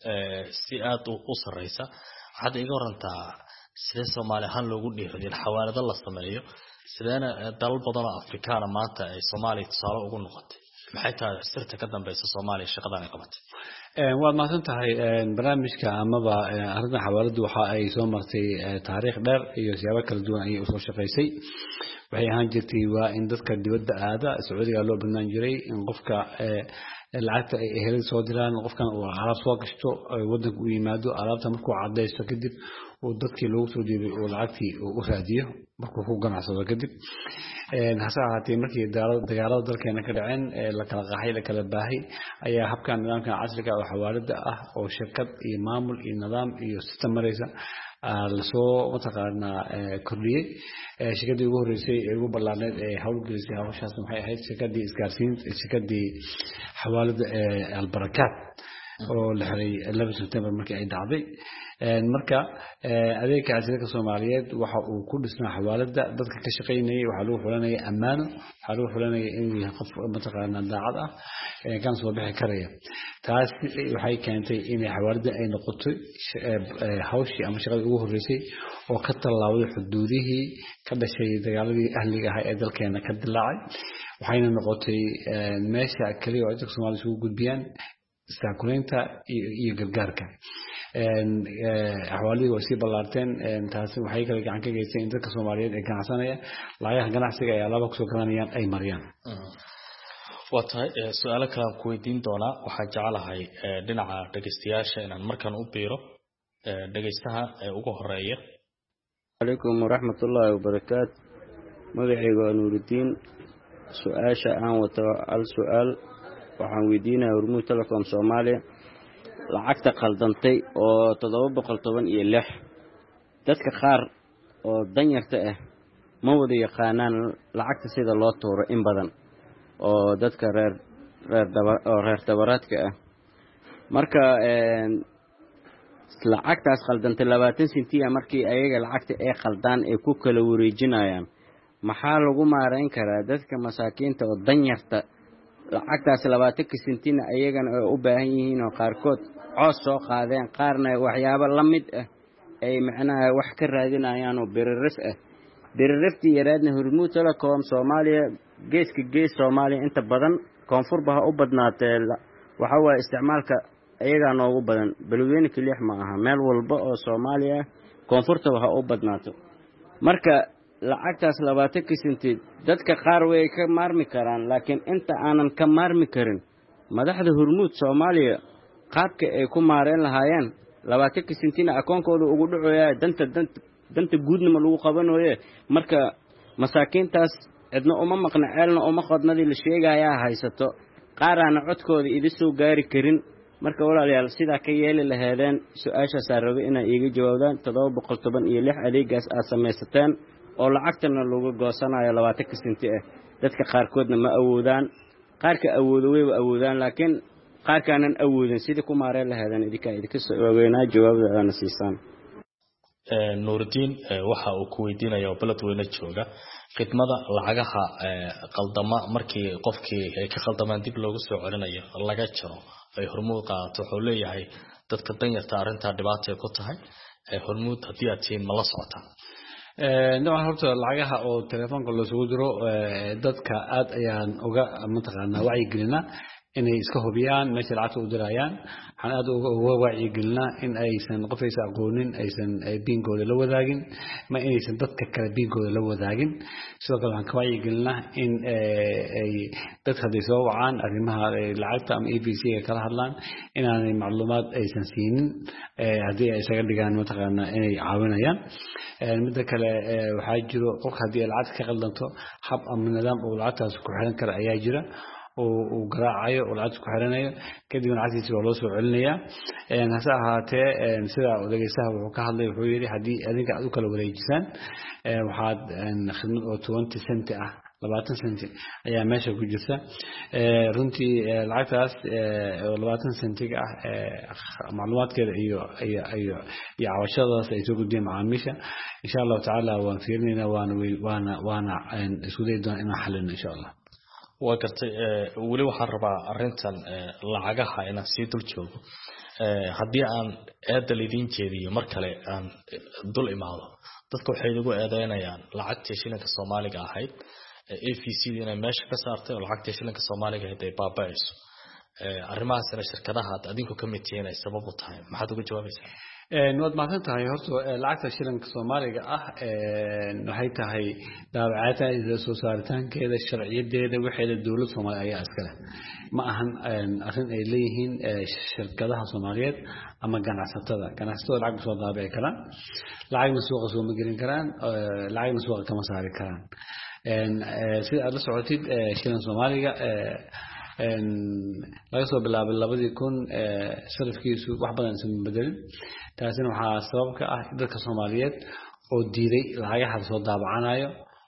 si aad u sareysa hadda iga warantaa sida Soomaaliya han loogu dhiiradin xawaalada la sameeyo sidana dalal badan oo Afrikaan maanta ay Soomaaliya tusaale ugu noqotay maxay tahay sirta ka dambaysa Soomaaliya shaqadan ay qabatay ee waa maasan tahay barnaamijka amaba arinta xawaaladu waxa ay soo martay taariikh dheer iyo siyaabo kala duwan ay u soo shaqeysay waxay ahaan jirtay waa in dadka dibadda aada Sacuudiga loo banaan jiray in qofka lacagta ay ehelada soo diraan qofkan uu alaab soo gashto wadanka u yimaado alaabta markuu cadeysto kadib oo dadkii loogu soo diibay oo lacagtii u raadiyo markuu ku ganacsado kadib ee hasaatay markii dagaalada dalkeena ka dhaceen la kala qaxay la kala baahay ayaa habkan nidaamka casriga ah xawaalada ah oo shirkad iyo maamul iyo nidaam iyo system maraysa la soo mataqaana kordhiyay shirkadii ugu horeysay ee ugu ballaaneed ee hawlgelisay hawshaas waxay ahayd shirkadii isgaarsiin shirkadii xawaalada Albarakaat oo la xiray laba September markii ay dhacday marka adeegga casriga Soomaaliyeed waxa uu ku dhisnaa xawaalada dadka ka shaqeynayay waxa lagu xulanayay amaano waxa lagu xulanayay in qof mataqaana daacad ah ee kan soo bixi karaya taas waxay keentay in xawaalada ay noqoto hawshii ama shaqada ugu horeysay oo ka talaawday xuduudihii ka dhashay dagaaladii ahliga ah ee dalkeena ka dilaacay waxayna noqotay meesha kaliya oo dadka Soomaaliyeed ugu gudbiyaan istaakuleynta iyo gargaarka xawaaladu way si balaarteen taasi waxay kala gacan ka geysay in dadka Soomaaliyeed ay ganacsanaya lacagaha ganacsiga ay alaab ku soo gadanayaan ay mariyaan wata su'aalo kale ku weydiin doona waxa jecelahay dhinaca dhageystayaasha inaan markan u biiro dhageystaha ugu horeeya alaykum waraxmatullaahi wabarakaatu magacaygu waa Nuuridiin su'aasha aan wato al su'aal waxaan weydiinayaa Hormuud Telecom Soomaaliya lacagta qaldantay oo toddoba boqol toban iyo lix dadka qaar oo danyarta ah ma wada yaqaanaan lacagta sida loo tuuro in badan oo dadka reer reer daba oo reer tabaraadka ah marka ee lacagtaas qaldantay labaatan sentiya markii ayaga lacagta ay qaldaan ee ku kala wareejinayaan maxaa lagu maareyn karaa dadka masaakiinta oo danyarta lacagtaas labaatan sentina ayagana ay u baahan yihiin oo qaarkood coos soo qaadeen qaarna waxyaabo la mid ah ay macnaha wax ka raadinayaan oo biriris ah biririftii yaraadna Hormuud Telecom Soomaaliya geeska gees Soomaaliya inta badan koonfurba u badnaatay waxa waa isticmaalka ayaga noogu badan balweyne kaliya ma aha meel walba oo Soomaaliya koonfurta waxa u badnaato marka lacagtaas labaatan senti dadka qaar way ka maarmi karaan laakiin inta aanan ka maarmi karin madaxda Hormuud Soomaaliya qaabka ay ku maareen lahaayeen labaatan sentina akoonkooda ugu dhacoyaa danta danta guudnimo lagu qabanayo marka masaakiintaas cidna uma maqna ceelna uma qodnadii la sheegayaa haysato qaarana codkooda idin soo gaari karin marka walaalayaal sidaa ka yeeli lahaydeen su'aashaas rabo inay iiga jawaabaan todoba boqol toban iyo lix adeegaas aad samaysateen oo lacagtana lagu goosanayo labaatan senti ah dadka qaarkoodna ma awoodaan qaarka awoodo way awoodaan laakiin qaarkaanan awoodin sidii ku maareen lahaydeen idinka idinka soo waaweynaa jawaabadana siisaan nuuridiin waxa uu ku weydiinayaa baladweyne jooga khidmada lacagaha qaldama markii qofkii ay ka qaldamaan dib loogu soo celinayo laga jaro ay hormuud qaato wuxuu leeyahay dadka danyarta arrinta dhibaato ku tahay hormuud haddii aad tihiin ma la socotaan noocan horta lacagaha oo telefoonka loo soo diro dadka aad ayaan uga mataqaanaa wacyigelinaa inay iska hubiyaan meesha lacagta u dirayaan waxaan aad uga wacyigelinaa in aysan qofaysa aqoonin aysan biinkooda la wadaagin ma inaysan dadka kale biinkooda la wadaagin sidoo kale waxaan ka wacyigelinaa in ay dadka hadday soo wacaan arrimaha lacagta ama e v c ay kala hadlaan inaanay macluumaad aysan siinin haddii ay isaga dhigaan mataqaanaa inay caawinayaan midda kale waxaa jiro qofka haddii ay lacagta ka qaldanto hab ama nidaam uu lacagtaas ku xiran kara ayaa jira oo garaacayo oo lacag ku xiranayo kadib lacagtiisa waa loo soo celinayaa een hase ahaatee sida odagaysaha wuxuu ka hadlay wuxuu yiri hadii adinka aad u kala wareejisaan waxaad khidmad oo twenty cent ah labaatan senti ayaa meesha ku jirta runtii lacagtaas oo labaatan sentiga ah macluumaadkeeda iyo iyo iyo cawashadaas ay soo gudbiyeen macaamiisha insha Allah taala waan fiirinaynaa waana waana waana isku day doon inaan xalino insha Allah waa gartay wali waxaan rabaa arintan lacagaha inaan sii dul joogo haddii aan eedda lidin jeediyo mar kale aan dul imaado dadku waxay igu eedeynayaan lacagtii shilinka Soomaaliga ahayd A V C inay meesha ka saartay oo lacagtii shilinka Soomaaliga ahayd ay baabaayso arrimahaasina shirkadaha adinku ka mid yihiin ay sabab u tahay maxaad uga jawaabaysaa waad mahadsan tahay horta lacagta shilinka Soomaaliga ah waxay tahay daabacaadda soo saaritaankeeda sharciyadeeda waxeeda dawladda Soomaaliya ayaa iska leh ma ahan arrin ay leeyihiin shirkadaha Soomaaliyeed ama ganacsatada ganacsatada lacag soo daabici karaan lacag suuqa soo ma gelin karaan lacag suuqa kama saari karaan sida aad la socotid shilinka Soomaaliga laga soo bilaabay labadii kun sarifkiisu wax badan isma bedelin taasina waxaa sabab ka ah dadka Soomaaliyeed oo diiday lacagaha soo daabacanayo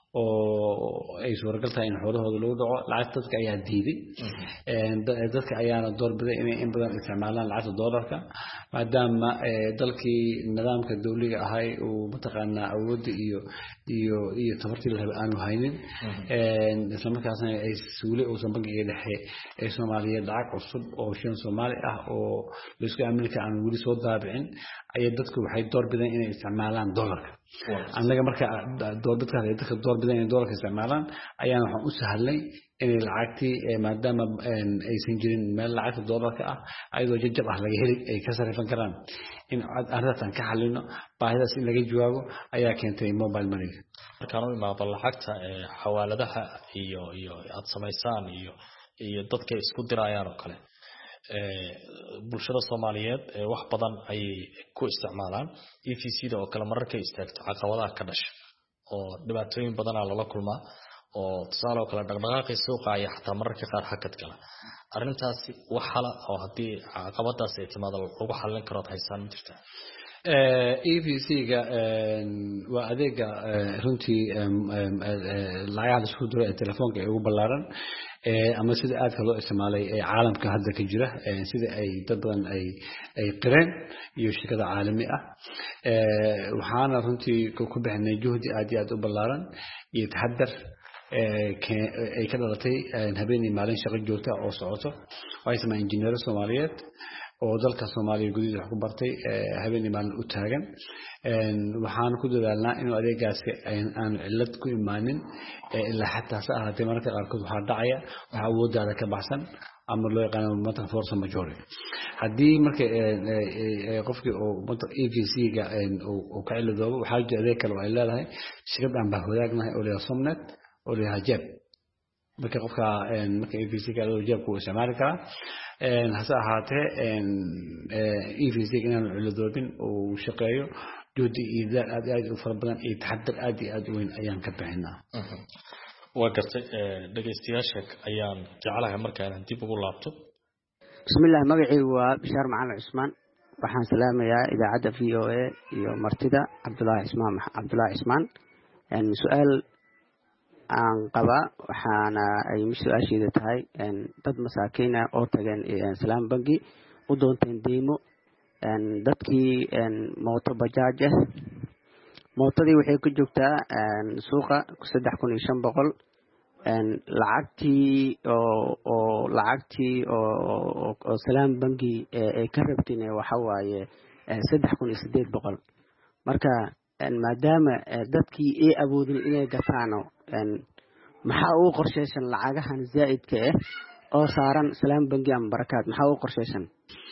oo ay suuragal tahay in xoolahooda lagu dhaco lacag dadka ayaa diiday dadka ayaana doorbiday inay in badan isticmaalaan lacagta doolarka maadaama dalkii nidaamka dawliga ahay uu mataqaanaa awood iyo iyo iyo tabartii la rabay aanu haynin isla markaasna ay suuli oo bangiga dhexe ee Soomaaliyeed lacag cusub oo shilin Soomaali ah oo la isku Amerika aan wali soo daabicin ay dadku waxay doorbideen inay isticmaalaan doolarka anaga marka dadka dadka doorbideen inay doolarka isticmaalaan ayaan waxaan u sahlay inay lacagtii maadaama aysan jirin meel lacagta doolarka ah ayadoo jajab ah laga heli ay ka sarifan karaan in arrintan ka xalino baahidaas in laga jawaabo ayaa keentay mobile money markaan u imaado lacagta xawaaladaha iyo iyo aad samaysaan iyo iyo dadka isku dirayaan oo kale bulshada Soomaaliyeed wax badan ay ku isticmaalaan E V C-da oo kale mararka istaagto caqabadaha ka dhashay oo dhibaatooyin badan la kulmaa oo tusaale oo kale dhaqdhaqaaqii suuqa ay xataa mararka qaar hakad gala arrintaasi wax xal ah oo hadii caqabadaas ay timaado lagu xalin karo haysan jirta E V C-ga waa adeega runtii lacagaha la isku diro ee telefoonka ee ugu ballaaran ama sida aadka loo isticmaalay ee caalamka hadda ka jira sida ay dad badan ay ay qireen iyo shirkada caalami ah waxaana runtii ku bixinay juhdi aad iyo aad u ballaaran iyo taxaddar ay ka dhalatay habeenii maalin shaqo joogta oo socoto way sameeyeen injineero Soomaaliyeed oo dalka Soomaaliya gudihiisa wax ku bartay habeenii maalin u taagan waxaan ku dadaalnaa inuu adeegaasi aan cilad ku imaanin ilaa xataa saahatay marka qaarkood waxa dhacaya waxa awoodaada ka baxsan ama loo yaqaan matan force majeure hadii marka qofkii oo matan E V C-ga oo ka ciladoobo waxa jira adeeg kale oo ay leedahay shirkad aan baa wadaagnahay oo leeyahay Somnet oo leeyahay Jeb marka qofka marka E V C-ga loo jeeb ku isticmaali karaa hase ahaatee E V C-ga inaan ciladoobin oo shaqeeyo juhdi iyo aad aad u fara badan iyo taxaddar aad iyo aad u weyn ayaan ka bixinaa waa gartay dhageystayaasha ayaan jecelahay markaan dib ugu laabto bismillaah magacaygu waa Bishaar Macalin Cusmaan waxaan salaamayaa idaacadda V O A iyo martida Cabdullaahi Ismaan Cabdullaahi Ismaan een su'aal aan qaba waxaana ay su'aasheedu tahay een dad masaakiin ah oo tageen Salaam Bangi u doonteen deymo een dadkii een mooto bajaaj ah mootadii waxay ku joogtaa een suuqa saddex kun iyo shan boqol een lacagtii oo oo lacagtii oo oo Salaam Bangi ee ka rabteen waxa waaye saddex kun iyo siddeed boqol marka maadaama dadkii ay awoodin inay gataano een maxaa uu qorsheysan lacagahan zaa'idka ah oo saaran Salaam Bangi ama barakaad maxaa uu qorsheysan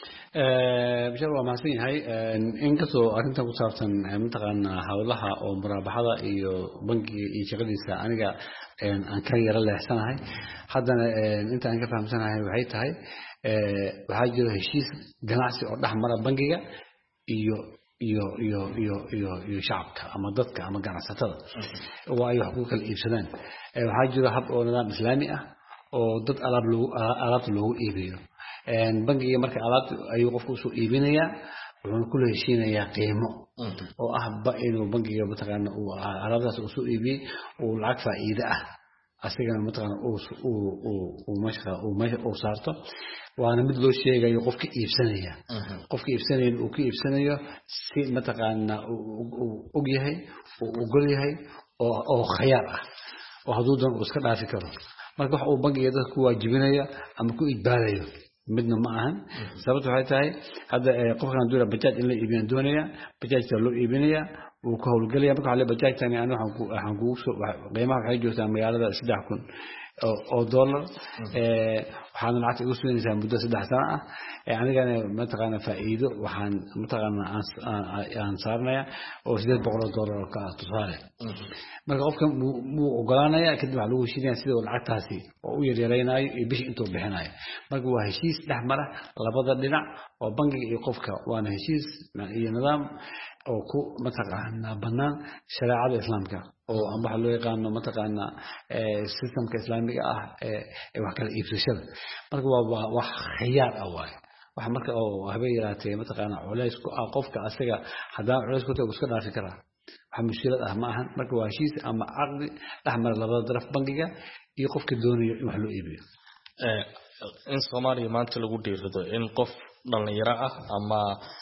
Bishaar waa mahadsan yahay inkastoo arrintan ku saabsan mataqaanaa hawlaha oo muraabaxada iyo bangiga iyo shaqadiisa aniga aan ka yara leexsanahay haddana inta aan ka fahamsanahay waxay tahay waxaa jira heshiis ganacsi oo dhex mara bangiga iyo iyo iyo iyo iyo iyo shacabka ama dadka ama ganacsatada oo ay wax ku kala iibsadaan waxaa jira hab oo nidaam islaami ah oo dad alaab lagu alaabta loogu iibiyo een bangiga marka alaabta ayuu qofku soo iibinayaa wuxuu ku leeshinayaa qiimo oo ah ba inuu bangiga mataqaana uu alaabtaas uu soo iibiyay oo lacag faa'iido ah asigana mataqaana uu uu uu mashqa uu meesha uu saarto waana mid loo sheegayo qofka iibsanaya qofka iibsanaya uu ka iibsanayo si mataqaana uu og yahay uu ogol yahay oo oo khiyaar ah oo hadduu doon uu iska dhaafi karo marka wax uu bangiga dadku waajibinaya ama ku idbaalayo midna ma ahan sababtu waxay tahay hadda qofkan doona bajaaj in la iibiyo doonaya bajaajta loo iibinaya uu ka howlgalaya marka xalay bajaajtani aan waxaan ku waxaan ku soo qiimaha waxay joogtaa magaalada saddex kun oo dollar ee waxaan lacag ugu suulinaysaa muddo saddex sano ah ee anigana mataqaana faa'iido waxaan mataqaana aan saarnaya oo siddeed boqol oo dollar ka tusaale marka qofka muu ogolaanaya kadib waxa lagu heshiinaya sida lacagtaasi oo u yaryareynayo iyo bishi intuu bixinayo marka waa heshiis dhexmara labada dhinac oo bangiga iyo qofka waana heshiis iyo nidaam oo ku mataqaana banaan shariicada islaamka oo aan wax loo yaqaan mataqaana ee systemka islaamiga ah ee wax kala iibsashada marka waa wax khiyaar ah waay wax marka oo habay yaraatay mataqaana culays ku ah qofka asaga hadaa culays ku tahay iska dhaafi karaa wax mushkilad ah ma ahan marka waa heshiis ama aqdi dhexmar labada daraf bangiga iyo qofka doonayo in wax loo iibiyo ee in Soomaaliya maanta lagu dhiirado in qof dhalinyaro ah ama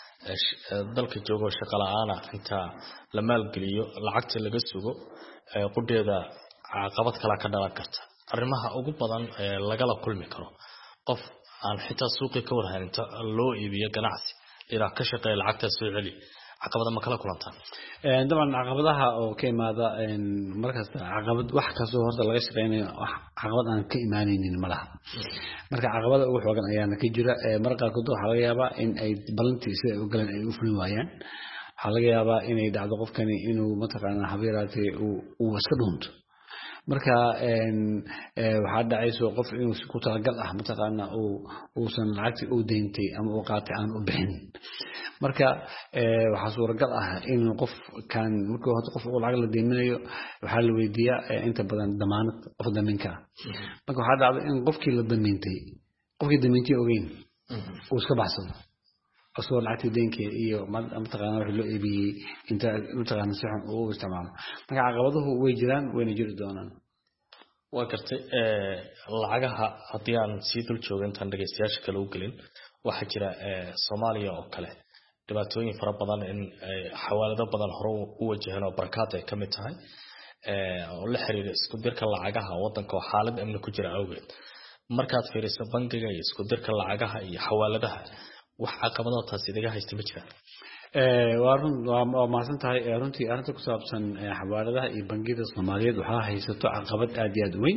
dalka joogo shaqo la'aan ah inta la maalgeliyo lacagta laga sugo qudheeda caqabad kala ka dhalan karta arrimaha ugu badan ee laga la kulmi karo qof aan xitaa suuqi ka warhayn inta loo iibiyo ganacsi ila ka shaqeeya lacagta soo celi caqabada ma kala kulantaan ee dabcan caqabadaha oo ka imaada in markasta caqabad wax ka soo horta laga shaqeynayo wax caqabad aan ka imaanaynin malaha marka caqabada ugu xooggan ayaana ka jira ee marka qaarkood waxa laga yaabaa in ay balantiisa u galan ay u fulin waayaan waxa laga yaabaa in ay dhacdo qofkani inuu mataqaana habeeraatay uu uu iska dhunto marka een ee waxa dhacayso qof inuu ku talagal ah mataqaana uu uusan lacagti u deentay ama uu qaatay aan u bixin marka ee waxa suuragal ah in qof kan markuu hada qof uu lacag la deeminayo waxa la weydiiyaa inta badan damaanad qof daminka marka waxa dhacdo in qofkii la damintay qofkii damintay ogeyn uu iska baxsado asoo lacagti deenkii iyo mataqaana wax loo iibiyay inta mataqaana si xun uu isticmaalo marka caqabaduhu way jiraan wayna jiri doonaan waa kartay ee lacagaha hadii aan sii dul joogan tan dhageystayaasha kale u gelin waxa jira ee Soomaaliya oo kale dhibaatooyin fara badan in xawaalado badan hore u wajahan oo barakaad ay kamid tahay ee oo la xiriira isku dirka lacagaha wadanka oo xaalad amni ku jira awgeed markaad fiiriso bangiga iyo isku dirka lacagaha iyo xawaaladaha wax caqabado taas idaga haysta ma jiraan ee waa run waa maasan tahay runtii arrinta ku saabsan xawaaladaha iyo bangiyada Soomaaliyeed waxa haysato caqabad aad iyo aad weyn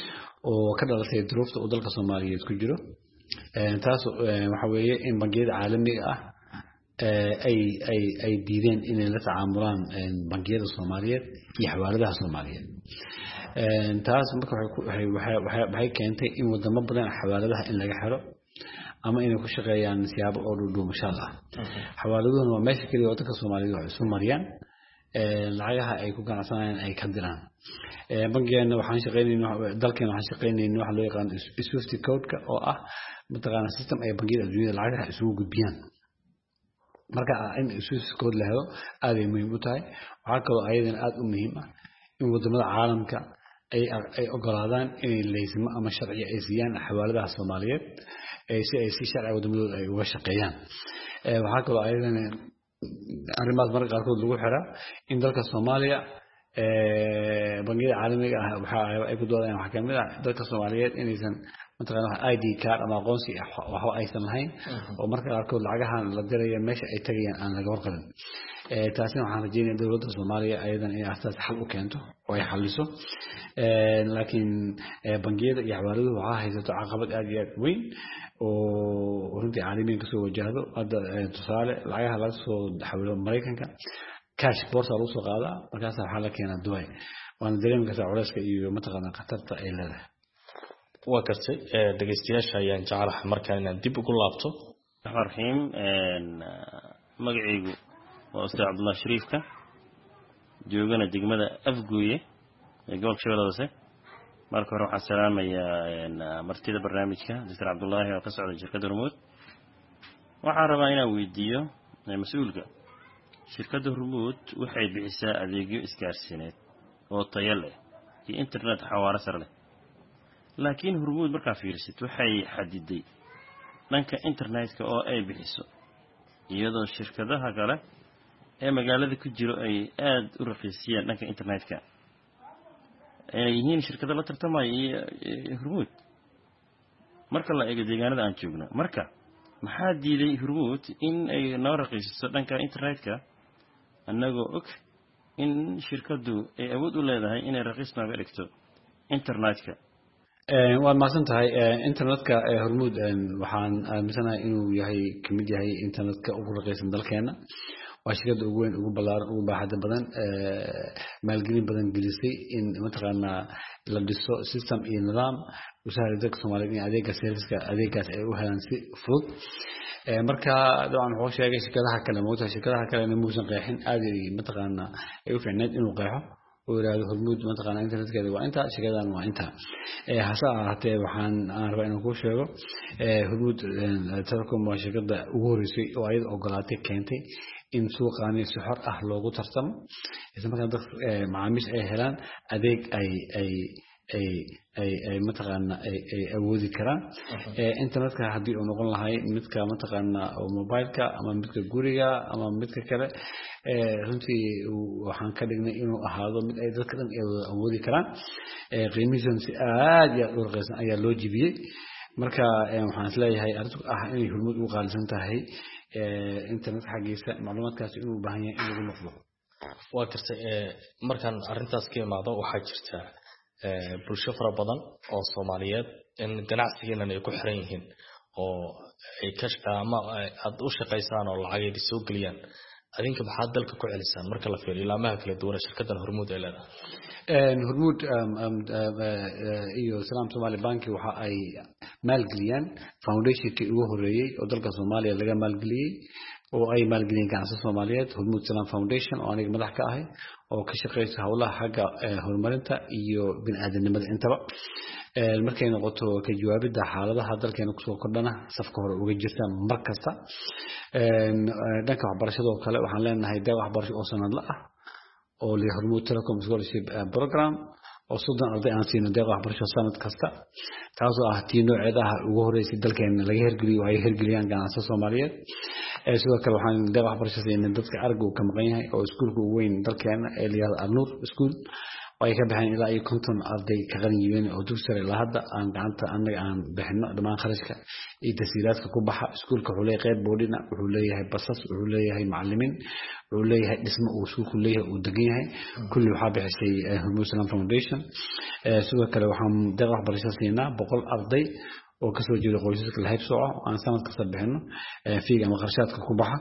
oo ka dhalatay duruufta uu dalka Soomaaliyeed ku jiro ee taas waxa weeye in bangiyada caalamiga ah ay ay ay diideen inay la tacaamulaan bangiyada Soomaaliyeed iyo xawaaladaha Soomaaliyeed ee taas marka waxay waxay waxay keentay in wadamo badan xawaaladaha in laga xiro ama inay ku shaqeeyaan siyaabo oo dhudhu masha Allah xawaaladuna waa meesha kaliya waddanka Soomaaliyeed waxay soo mariyaan ee lacagaha ay ku ganacsanayaan ay ka diraan bangigeena waxaan shaqeynayna dalkeena waxaan shaqeynayna waxa loo yaqaan Swift code-ka oo ah mataqaana system ay bangiyada adduunyada lacagaha isugu gudbiyaan marka in Swift code la helo aad ay muhiim u tahay waxa kale oo ayadana aad u muhiim ah in wadamada caalamka ay ay ogolaadaan inay leysimo ama sharci ay siiyaan xawaaladaha Soomaaliyeed ay si ay si sharci wadamadooda ay uga shaqeeyaan waxa kale oo ayadana arrimaha marka qaarkood lagu xiraa in dalka Soomaaliya ee bangiyada caalamiga ah waxa ay ku doodayaan waxa kamid ah dalka Soomaaliyeed inaysan mataqaana I D card ama aqoonsi waxa aysan lahayn oo marka qaarkood lacagahan la dirayo meesha ay tagayaan aan laga warqabin ee taasina waxaan rajeynayaa dawladda Soomaaliya ayadan inay asaas xal u keento oo ay xaliso ee laakiin bangiyada iyo xawaaladu waxa haysato caqabad aad iyo aad weyn oo runtii caalamiin ka soo wajahdo hadda tusaale lacagaha laga soo xawilo Mareykanka cash bourse lagu soo qaadaa markaas waxa la keenaa Dubai waan dareemka culayska iyo mataqaana khatarta ay leedahay waa kartay dhageystayaasha ayaan jecelahay markaan inaan dib ugu laabto raxiim magacaygu waa Ustaad Cabdullah Shariifka joogana degmada Afgooye ee gobolka Shabeellaha Hoose marka hore waxaan salaamayaa martida barnaamijka Doctor Cabdullaahi oo ka socda shirkadda Hormuud waxaan rabaa inaan weydiiyo mas'uulka shirkadda Hormuud waxay bixisaa adeegyo isgaarsiineed oo tayo leh iyo internet xawaare sare leh laakiin Hormuud marka fiirsid waxay xadiday dhanka internetka oo ay bixiso iyadoo shirkadaha kale ee magaalada ku jiro ay aad u raqiisiyaan dhanka internetka ay yihiin shirkado la tartamaya Hormuud marka la eego deegaanada aan joogno marka maxaa diiday Hormuud in ay noo raqiisiso dhanka internetka annagoo og in shirkadu ay awood u leedahay inay raqiis nooga dhigto internetka ee waan maasan tahay internetka ee Hormuud waxaan aaminsanahay inuu yahay kamid yahay internetka ugu raqiisan dalkeena waa shirkadda ugu weyn ugu ballaaran ugu baaxadda badan ee maalgelin badan gelisay in mataqaana la dhiso system iyo nidaam u sahla dadka Soomaaliyeed in adeegga serviceka adeeggaas ay u helaan si fudud ee marka dabcan wuxuu sheegay shirkadaha kale moota shirkadaha kale inay muusan qeexin aad ay mataqaana ay u fiicneed inuu qeexo oo yiraahdo Hormuud mataqaana internetkeeda waa inta shirkadan waa inta ee hasa ahaatee waxaan aan rabaa inaan ku sheego ee Hormuud Telecom waa shirkadda ugu horeysay oo ayada ogolaatay keentay in suuqaani si xor ah loogu tartamo isla markaana dadka macaamiisha ay helaan adeeg ay ay ay ay ay mataqaana ay ay awoodi karaan ee internetka hadii uu noqon lahay midka mataqaana oo mobileka ama midka guriga ama midka kale ee runtii waxaan ka dhignay inuu ahaado mid ay dadka dhan ay awoodi karaan ee qiimihiisa si aad iyo aad u raqiisan ayaa loo jibiyay marka waxaan isleeyahay arrintu ah inay Hormuud u qaalisan tahay ee internet xaqiisa macluumaadkaas inuu u baahan yahay in lagu noqdo waa kartay ee markaan arrintaas ka imaado waxaa jirta ee bulsho fara badan oo Soomaaliyeed in ganacsigeena ay ku xiran yihiin oo ay ka shaqaama aad u shaqeysaan oo lacag ay soo galiyaan adinka maxaad dalka ku celisaan marka la fiiriyo ilaamaha kala duwan shirkaddan Hormuud ay leedahay een Hormuud iyo Salaam Somali Bank waxa ay maalgeliyaan foundation-kii ugu horeeyay oo dalka Soomaaliya laga maalgeliyay oo ay maalgeliyeen ganacsiga Soomaaliyeed Hormuud Salaam Foundation oo aniga madax ka ahay oo ka shaqeysa hawlaha xagga horumarinta iyo bini'aadanimada intaba ee markay noqoto ka jawaabida xaaladaha dalkeena ku soo kordhana safka hore uga jirta mar kasta ee dhanka waxbarashada oo kale waxaan leenahay deeq waxbarasho oo sanadle ah oo li Hormuud Telecom Scholarship Program oo soddon arday aan siino deeq waxbarasho sanad kasta taasoo ah tii nooceedaha ugu horeysay dalkeena laga hirgeliyo ay hirgeliyaan ganacsiga Soomaaliyeed ee sidoo kale waxaan deeq waxbarasho siinay dadka aragga ka maqan yahay oo iskuulka ugu weyn dalkeena ee Liyaad Arnuur School way ka baxeen ilaa ay konton arday ka qalin yihiin oo dugsi sare ilaa hadda aan gacanta anaga aan bixino dhamaan kharashka iyo tasiilaadka ku baxa iskuulka wuxuu leeyahay qayb boodina wuxuu leeyahay basas wuxuu leeyahay macallimiin wuxuu leeyahay dhismo uu iskuulku leeyahay uu degan yahay kulli waxa bixisay Hormuud Salaam Foundation ee sidoo kale waxaan deeq waxbarasho siinaa boqol arday oo ka soo jeedo qoysaska la haybsooco aan sanad kasta bixino ee fiiga ama qarshaadka ku baxa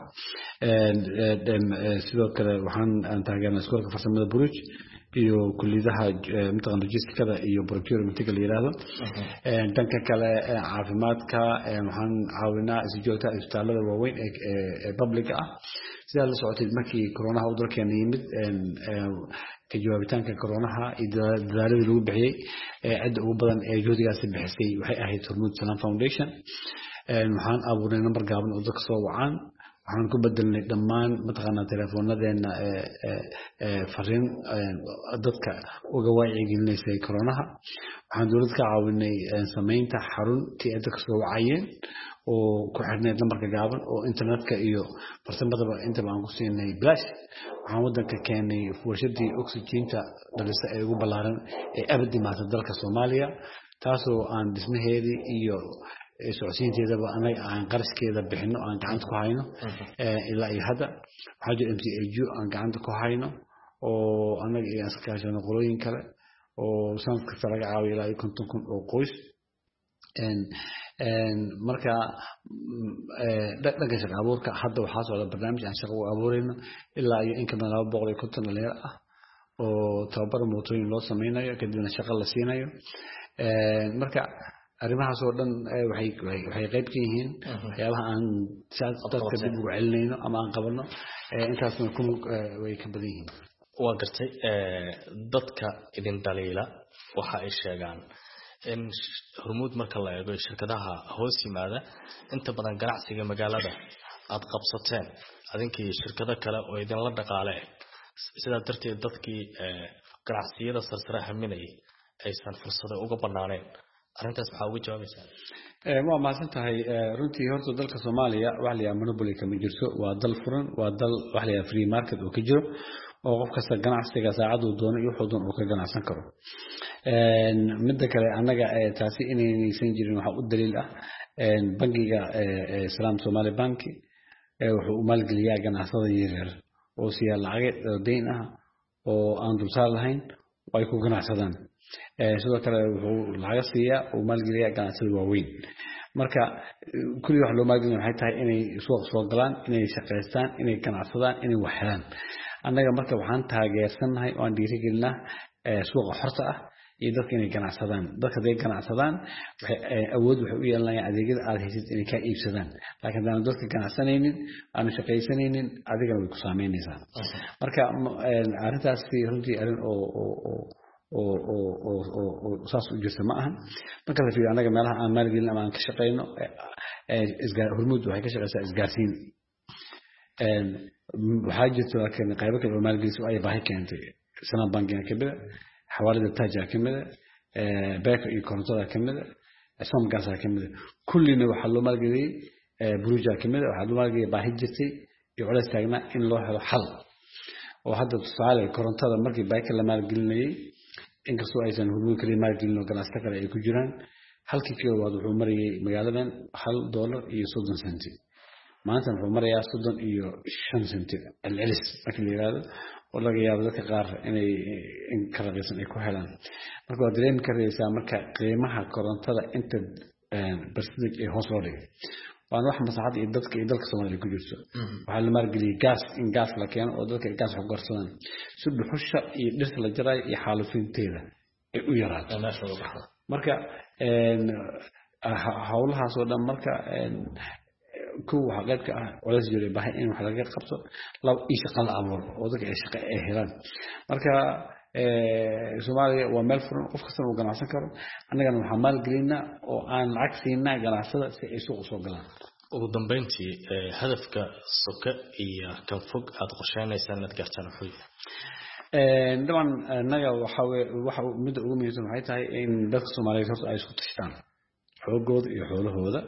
ee sidoo kale waxaan taageernaa iskuulka farsamada Buruj iyo kulliyadaha mataqaana logistikada iyo procurement-ka la yiraahdo ee dhanka kale caafimaadka waxaan caawinaa si joogto ah isbitaalada waaweyn ee public ah sida la socotay markii corona uu dalkeena yimid ka jawaabitaanka koronaha iyo dadaaladii lagu bixiyey cidda ugu badan ee juhdigaasi bixisay waxay ahayd Hormuud Salaam Foundation waxaan abuurnay number gaaban oo dadka soo wacaan waxaan ku bedelnay dhammaan mataqaanaa teleefoonadeena fariin dadka uga wacyigelinaysay koronaha waxaan dowladda ka caawinay samaynta xaruntii ay dadka soo wacayeen oo ku xirneed lambarka gaaban oo internetka iyo farsamadaba intaba aan ku siinay blash waxaan wadanka keenay warshadii oxygen-ta dhalisa ee ugu ballaaran ee abadi maata dalka Soomaaliya taasoo aan dhismaheedii iyo socodsiinteedaba anaga aan qarashkeeda bixino aan gacanta ku hayno ilaa iyo hadda waxaa jira M C A G aan gacanta ku hayno oo anaga iyo askaashano qolooyin kale oo sanad kasta laga caawiyo ilaa iyo konton kun oo qoys marka dhanka shaqo abuurka hadda waxaa socda barnaamij aan shaqo u abuurayno ilaa iyo in ka badan laba boqol iyo konton dhalinyaro ah oo tababar mootooyin loo sameynayo kadibna shaqo la siinayo marka arrimahaas oo dhan waxay waxay qayb ka yihiin waxyaabaha aan dadka dib ugu celinayno ama aan qabano intaasna ku way ka badan yihiin waa gartay dadka idin dhaliila waxa ay sheegaan in Hormuud marka la eego shirkadaha hoos yimaada inta badan ganacsiga magaalada aad qabsateen adinkii shirkado kale oo idin la dhaqaale sidaa darteed dadkii ganacsiyada sarsare haminayay aysan fursado uga banaaneen arrintaas waxa ugu jawaabaysaa ee waa maasan tahay runtii horta dalka Soomaaliya wax la yiraahdo monopoly kama jirto waa dal furan waa dal wax la yiraahdo free market oo ka jiro oo qof kasta ganacsiga saacadu doono iyo wuxuu doono oo ka ganacsan karo een midda kale anaga taasi inaysan jirin waxa u daliil ah een bangiga Salaam Somali Bank ee wuxuu maalgeliyaa ganacsada yaryar oo si lacag deyn ah oo aan dulsaar lahayn way ku ganacsadaan ee sidoo kale wuxuu lacag siiyaa oo maalgeliyaa ganacsada waaweyn marka kulli wax loo maalgelin waxay tahay inay suuq soo galaan inay shaqeystaan inay ganacsadaan inay wax helaan annaga marka waxaan taageersanahay oo aan dhiirigelinaa ee suuqa xorta ah iyo dadka inay ganacsadaan dadka ay ganacsadaan waxay awood waxay u yeelanayaan adeegyada aad haysid inay ka iibsadaan laakiin hadaan dadka ganacsanaynin aan shaqaysanaynin adigana way ku saameynaysaa marka arrintaas runtii arrin oo oo oo oo oo oo saas u jirta ma aha marka la fiiriyo anaga meelaha aan maalgelin ama aan ka shaqeyno ee isgaar Hormuud waxay ka shaqeysaa isgaarsiin een waxaa jirta laakiin qaybo kale oo maalgelis ay baahi keentay Salaam Bank-na kamida xawaalada Taja kamida ee beeka iyo korontada kamida Somgas kamida kullina waxa loo maalgeliyay ee Buruja kamida waxa loo maalgeliyay baahi jirtay iyo culays taagna in loo helo xal oo hadda tusaale korontada markii beeka la maalgelinayay inkastoo aysan Hormuud kaliya maalgelin oo ganacsato kale ay ku jiraan halkii kilowatt wuxuu marayay magaaladan hal dollar iyo soddon senti maanta wuxuu marayaa soddon iyo shan senti celcelis markii la yiraahdo oo laga yaabo dadka qaar inay in ka raqiisan ay ku helaan marka waa dareemi karaysaa marka qiimaha korontada inta percentage ee hoos loo dhigay waan wax maslaxad iyo dadka iyo dalka Soomaaliya ku jirto waxa la maalgeliyay gas in gas la keeno oo dadka gas wax garsadaan si dhuxusha iyo dhirta la jaray iyo xaalufinteeda ay u yaraato marka een hawlahaas oo dhan marka een ku waxa qaybka ah walaas jiray baahi in wax laga qabto laba iyo shaqo la abuuro oo dadka ay shaqo ay helaan marka ee Soomaaliya waa meel furan qof kasta oo ganacsan karo annagana waxaan maalgelinaa oo aan lacag siinaa ganacsada si ay suuq soo galaan ugu dambeyntii hadafka soka iyo kan fog aad qorsheynaysaa inaad gaartaan wuxuu yahay ee dabcan annaga waxa waxa mid ugu muhiimsan waxay tahay in dadka Soomaaliyeed horta ay isku tashtaan xoogooda iyo xoolahooda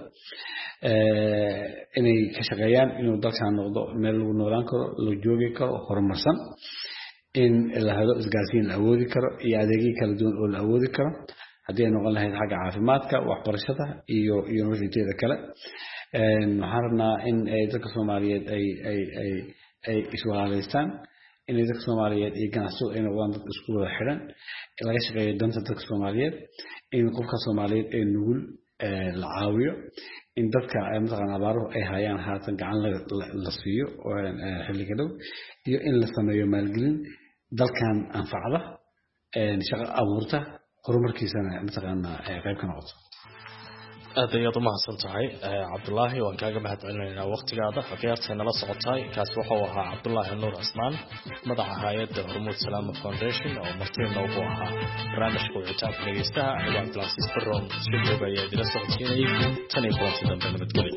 ee inay ka shaqeeyaan inuu dalkan noqdo meel lagu noolaan karo la joogi karo horumarsan in la helo isgaarsiin la awoodi karo iyo adeegyo kala duwan oo la awoodi karo haddii ay noqon lahayd xagga caafimaadka waxbarashada iyo iyo nolosheeda kale een waxaan rabnaa in dadka Soomaaliyeed ay ay ay ay iswalaalaystaan in dadka Soomaaliyeed iyo ganacsiga ay noqdaan dad isku wada xiran in laga shaqeeyo danta dadka Soomaaliyeed in qofka Soomaaliyeed ee nugul la caawiyo in dadka ay mataqaan abaaruhu ay hayaan haatan gacan la siiyo oo xilliga dhow iyo in la sameeyo maalgelin dalkan anfacda ee shaqo abuurta horumarkiisana mataqaan qayb ka noqoto aad ayaad u mahadsan tahay cabdulaahi waan kaaga mahad celinaynaa waqtigaada khiyaarta nala socotay kaas wuxuu ahaa cabdulaahi nuur asmaan madaxa hay'adda hormuud salaama foundation oo martii noogu ahaa barnaamijka wicitaanka dhegeystaha aniga cabdilcasiis barroon si jooga ayaa idila socodsiinayay tan iyo kulanti dambe nabadgelyo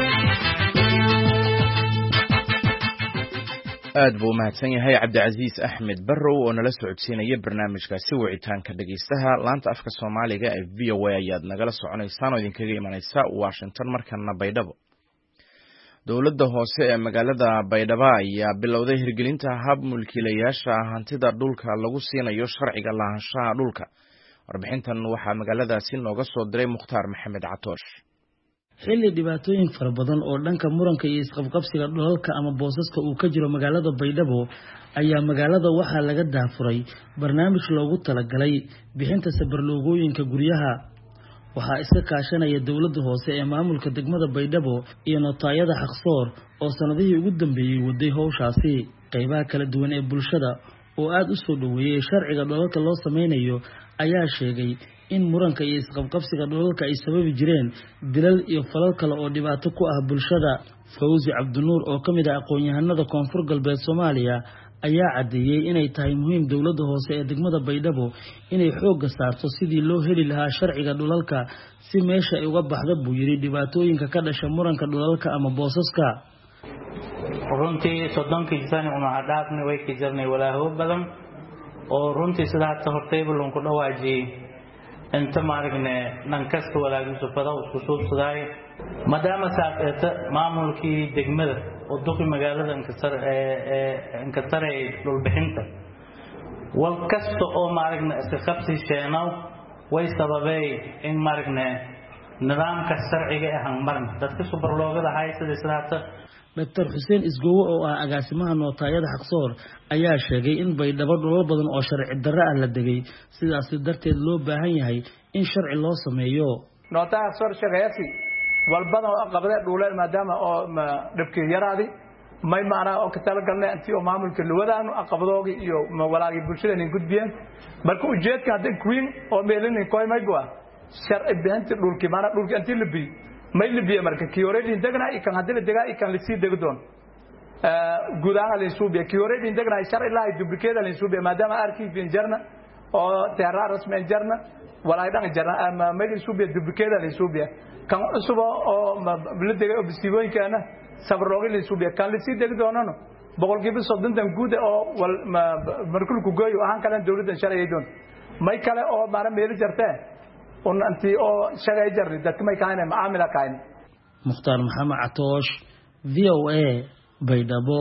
aad buu mahadsan yahay Cabdicasiis Axmed Barrow oo nala socodsiinaya barnaamijkaasi wicitaanka dhageystaha laanta afka Soomaaliga ee V O A ayaad nagala soconaysaan oo idinkaga imanaysa Washington markana Baydhabo dowladda hoose ee magaalada Baydhabo ayaa bilowday hirgelinta hab mulkiilayaasha hantida dhulka lagu siinayo sharciga lahaanshaha dhulka warbixintan waxaa magaaladaasi nooga soo diray Mukhtaar Maxamed Catoosh xilli dhibaatooyin fara badan oo dhanka muranka iyo isqabqabsiga dhulalka ama boosaska uu ka jiro magaalada Baydhabo ayaa magaalada waxaa laga daafuray barnaamij loogu talagalay bixinta sabarloogooyinka guryaha waxaa iska kaashanaya dowladda hoose ee maamulka degmada Baydhabo iyo notaayada Xaqsoor oo sanadihii ugu dambeeyay waday hawshaasi qaybaha kala duwan ee bulshada oo aad u soo dhaweeyay sharciga dhulalka loo sameeyo ayaa sheegay in muranka iyo isqabqabsiga dhulalka ay sababi jireen dilal iyo falal kale oo dhibaato ku ah bulshada Fawzi Cabdinuur oo kamid ah aqoon-yahanada Koonfur Galbeed Soomaaliya ayaa cadeeyay inay tahay muhiim dowladda hoose ee degmada Baydhabo inay xoog saarto sidii loo heli lahaa sharciga dhulalka si meesha ay uga baxdo buu yiri dhibaatooyinka ka dhasha muranka dhulalka ama boosaska runtii soddonkii sano uma dhaafni way ka jirnay walaaho badan oo runtii sidaa hortayba ku dhawaajiyay inta maargne nan kasta walaagiisu fada isku suubsaday maadaama saaqeeta maamulkii degmada oo duqi magaalada inkasar ee inkasar ee dhul bixinta wal kasta oo maargne iska qabsi sheenow way sababay in maargne nidaamka sharciga ah marn dadka subarloogada haysta sidaata Doctor Hussein Isgowo oo ah agaasimaha notaayada Xaqsoor ayaa sheegay in Baydhabo dhulal badan oo sharci darro ah la degay sidaas darteed loo baahan yahay in sharci loo sameeyo notaayada Xaqsoor shaqeeyay walbada oo qabada dhulal maadaama oo dhibkii yaraadi may maana oo ka talagalnay intii oo maamulka luwadaanu aqabadoogi iyo walaagi bulshada in gudbiyeen marka ujeedka hadda queen oo meelin koy may baa sharci bixinta dhulkii maana dhulkii intii la bi may libiya marka kiyoreedin degna ikan hadii la degaa ikan la sii degi doon ee gudaha la suubiya kiyoreedin degna sharci la duplicate la suubiya maadaama arkiif in jarna oo teerar rasmi jarna walaay dhan jarna ama may la suubiya duplicate la suubiya kan subo oo la degay oo bisiibooyinkaana sabroogi la suubiya kan la sii degi doonano boqolkiiba soddon tan guud oo wal markuu ku gooyo ahaan kala dawladda sharci doon may kale oo maana meel jartay on anti oo shaqay jarri dadka may kaayeen maamila kaayeen Mukhtaar Maxamed Catoosh V O A Baydhabo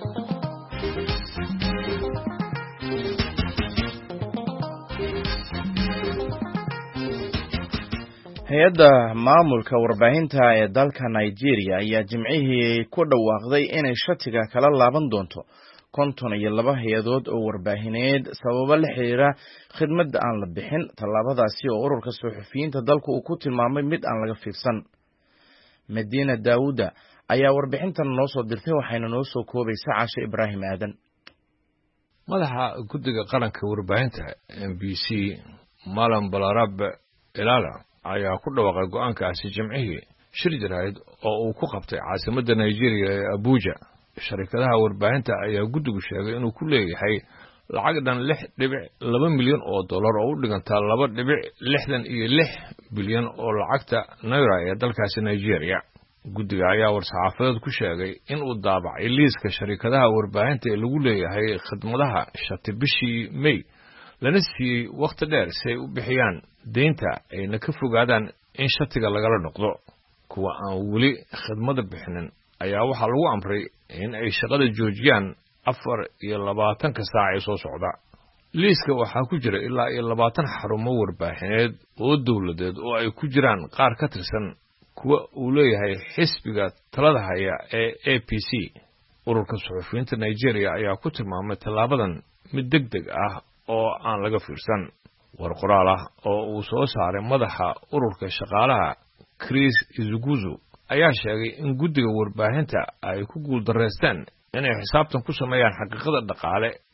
hay'adda maamulka warbaahinta ee dalka Nigeria ayaa jimcihii ku dhawaaqday inay shatiga kala laaban doonto konton iyo laba hay'adood oo warbaahineed sababo la xiriira khidmadda aan la bixin tallaabadaasi oo ururka suxufiyiinta dalku uu ku tilmaamay mid aan laga fiirsan Medina Daawuda ayaa warbixintan noo soo dirtay waxayna noo soo koobaysaa Caasha Ibraahim Aadan madaxa guddiga qaranka warbaahinta M B C Malam Balarab Ilala ayaa ku dhawaaqay go'aankaasi jimcihii shir jaraa'id oo uu ku qabtay caasimadda Nigeria ee Abuja sharikadaha warbaahinta ayaa guddigu sheegay inuu ku leeyahay lacag dhan lix dhibic laba milyan oo dollar oo u dhiganta laba dhibic lixdan iyo lix bilyan oo lacagta naira ee dalkaasi Nigeria guddiga ayaa war-saxaafadeed ku sheegay in uu daabacay liiska sharikadaha warbaahinta ee lagu leeyahay khidmadaha shati bishii May lana siiyey waqti dheer si ay u bixiyaan deynta ayna ka fogaadaan in shatiga lagala noqdo kuwa aan weli khidmada bixinin ayaa waxaa lagu amray in ay shaqada joojiyaan afar iyo labaatanka saac ee soo socda liiska waxaa ku jira ilaa iyo labaatan xarumo warbaahineed oo dawladeed oo ay ku jiraan qaar ka tirsan kuwa uu leeyahay xisbiga talada haya ee A P C ururka suxufiyiinta Nigeria ayaa ku tilmaamay tallaabadan mid degdeg ah oo aan laga fiirsan war qoraal ah oo uu soo saaray madaxa ururka shaqaalaha Chris Izuguzu ayaa sheegay in guddiga warbaahinta ay ku guuldareysteen inay xisaabtan ku sameeyaan xaqiiqada dhaqaale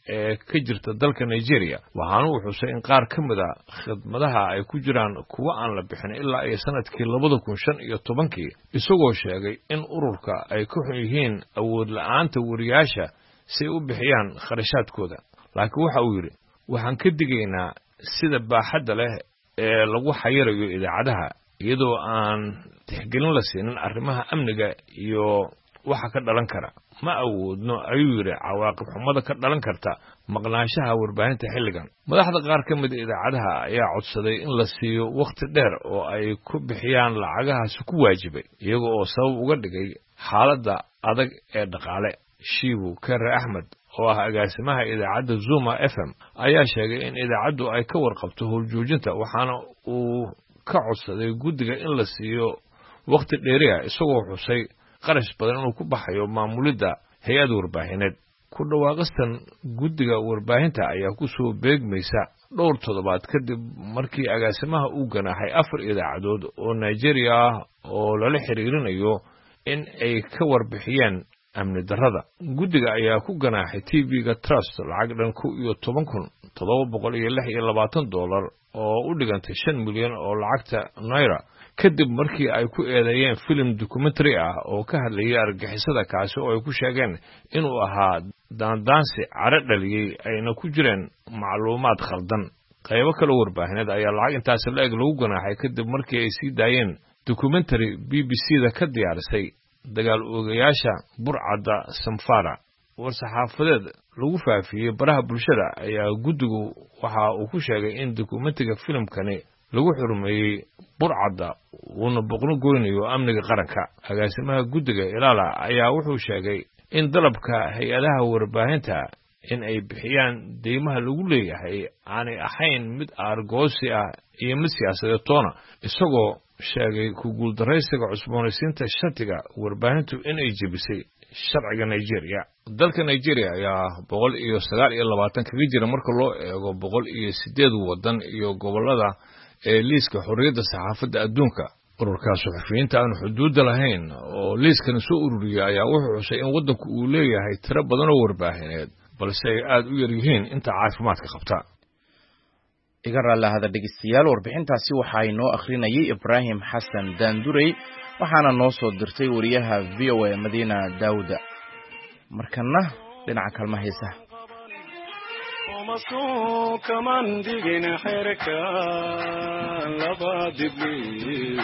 ee ka jirta dalka Nigeria waxaana uu xusay in qaar ka mid ah khidmadaha ay ku jiraan kuwa aan la bixin ilaa ay sanadkii labada kun shan iyo tobankii isagoo sheegay in ururka ay ku xun yihiin awood la'aanta wariyaasha si u bixiyaan kharashaadkooda laakiin waxa uu yiri waxaan ka digaynaa sida baaxadda leh ee lagu xayirayo idaacadaha iyadoo aan tixgelin la siinin arrimaha amniga iyo waxa ka dhalan kara ma awoodno ayuu yiri cawaaqib xumada ka dhalan karta maqnaanshaha warbaahinta xilligan madaxda qaar ka mid idaacadaha ayaa codsaday in la siiyo waqti dheer oo ay ku bixiyaan lacagahaas ku waajibay iyaga oo sabab uga dhigay xaaladda adag ee dhaqaale Shibu Kare Ahmed oo ah agaasimaha idaacadda Zuma F M ayaa sheegay in idaacaddu ay ka warqabto howljoojinta waxaana uu ka codsaday guddiga in la siiyo waqti dheeri ah isagoo xusay qarash badan inuu ku baxayo maamulidda hay'ad warbaahineed ku dhawaaqistan guddiga warbaahinta ayaa ku soo beegmaysa dhowr toddobaad kadib markii agaasimaha uu ganaaxay afar idaacadood oo Nigeria ah oo lala xiriirinayo in ay ka warbixiyeen amni darrada guddiga ayaa ku ganaaxay T V-ga Trust lacag dhan ku iyo toban kun toddoba boqol iyo lix iyo labaatan dollar oo u dhigantay shan milyan oo lacagta naira kadib markii ay ku eedeeyeen film documentary ah oo ka hadlayay argagixisada kaasi oo ay ku sheegeen inuu ahaa daandaansi cara dhaliyay ayna ku jireen macluumaad khaldan qaybo kale warbaahineed ayaa lacag intaas la eg lagu ganaaxay kadib markii ay sii daayeen documentary B B C-da ka diyaarisay dagaal oogayaasha burcadda Samfara war-saxaafadeed lagu faafiyey baraha bulshada ayaa guddigu waxa uu ku sheegay in dokumentiga filimkani lagu xurmeeyey burcadda uuna boqno goynayo amniga qaranka agaasimaha guddiga ilaala ayaa wuxuu sheegay in dalabka hay-adaha warbaahinta in ay bixiyaan deymaha lagu leeyahay aanay ahayn mid aargoosi ah iyo mid siyaasadeed toona isagoo sheegay ku guuldaraysiga cusboonaysiinta shatiga warbaahintu in ay jebisay sharciga Nigeria dalka Nigeria ayaa boqol iyo sagaal iyo labaatan kaga jira marka loo eego boqol iyo sideed wadan iyo gobolada ee liiska xorriyadda saxaafadda adduunka ururka suxufiyiinta aan xuduudda lahayn oo liiskan soo ururiyay ayaa wuxuu xusay in waddanku uu leeyahay tiro badan oo warbaahineed balse ay aad u yar yihiin inta caafimaadka qabta iga raallahada dhegeystayaal warbixintaasi waxaa inoo akhrinayay Ibrahim Xasan Daandurey waxaana noo soo dirtay wariyaha V O A Madiina Daawuda markana dhinaca kalma heesaha ومسوك من دين حركة لبادبليو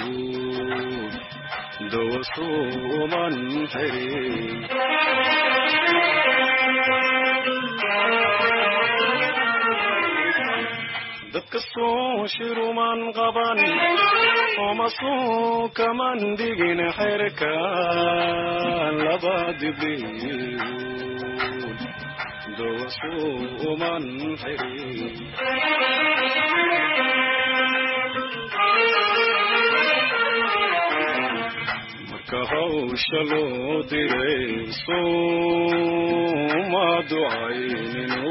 دوسو من حريم دكسو شرو من غبان ومسوك من دين حركة لبادبليو دوسو من حريم مركهوش لو دريسو ما دعينو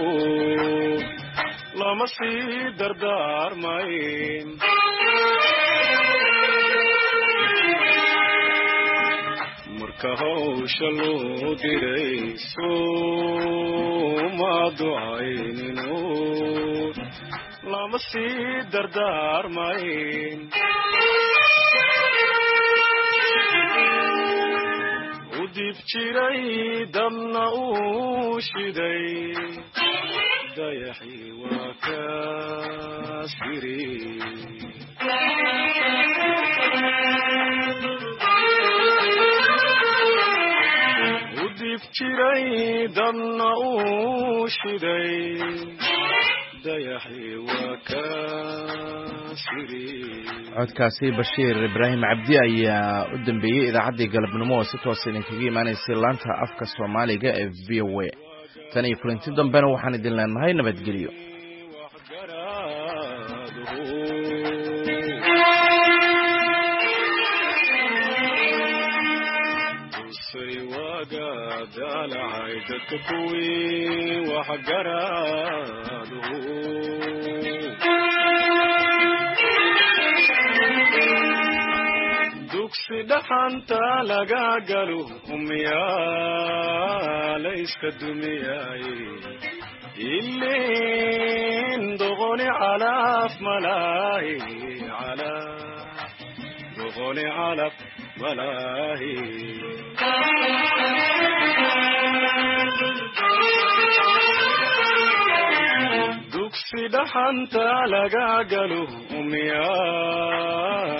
لما سي دردار ماين مركهوش لو دريسو ما دعينو لما سي دردار ماين وديب جيري دمنا وشدي ضيحي وكاسري وديب جيري دمنا وشدي ضيحي وكاسري codkaasi Bashiir Ibrahim Cabdi ayaa u dambeeyay idaacadii galabnimo oo si toos ah kaga imaanaysay laanta afka Soomaaliga ee V O A tan iyo kulanti dambena waxaan idin leenahay nabadgelyo dhaxanta laga galo umyaa la iska dumiyay إلين دغني على ملاهي على دغني على ملاهي دوكسي دحنت لقاقلو أميان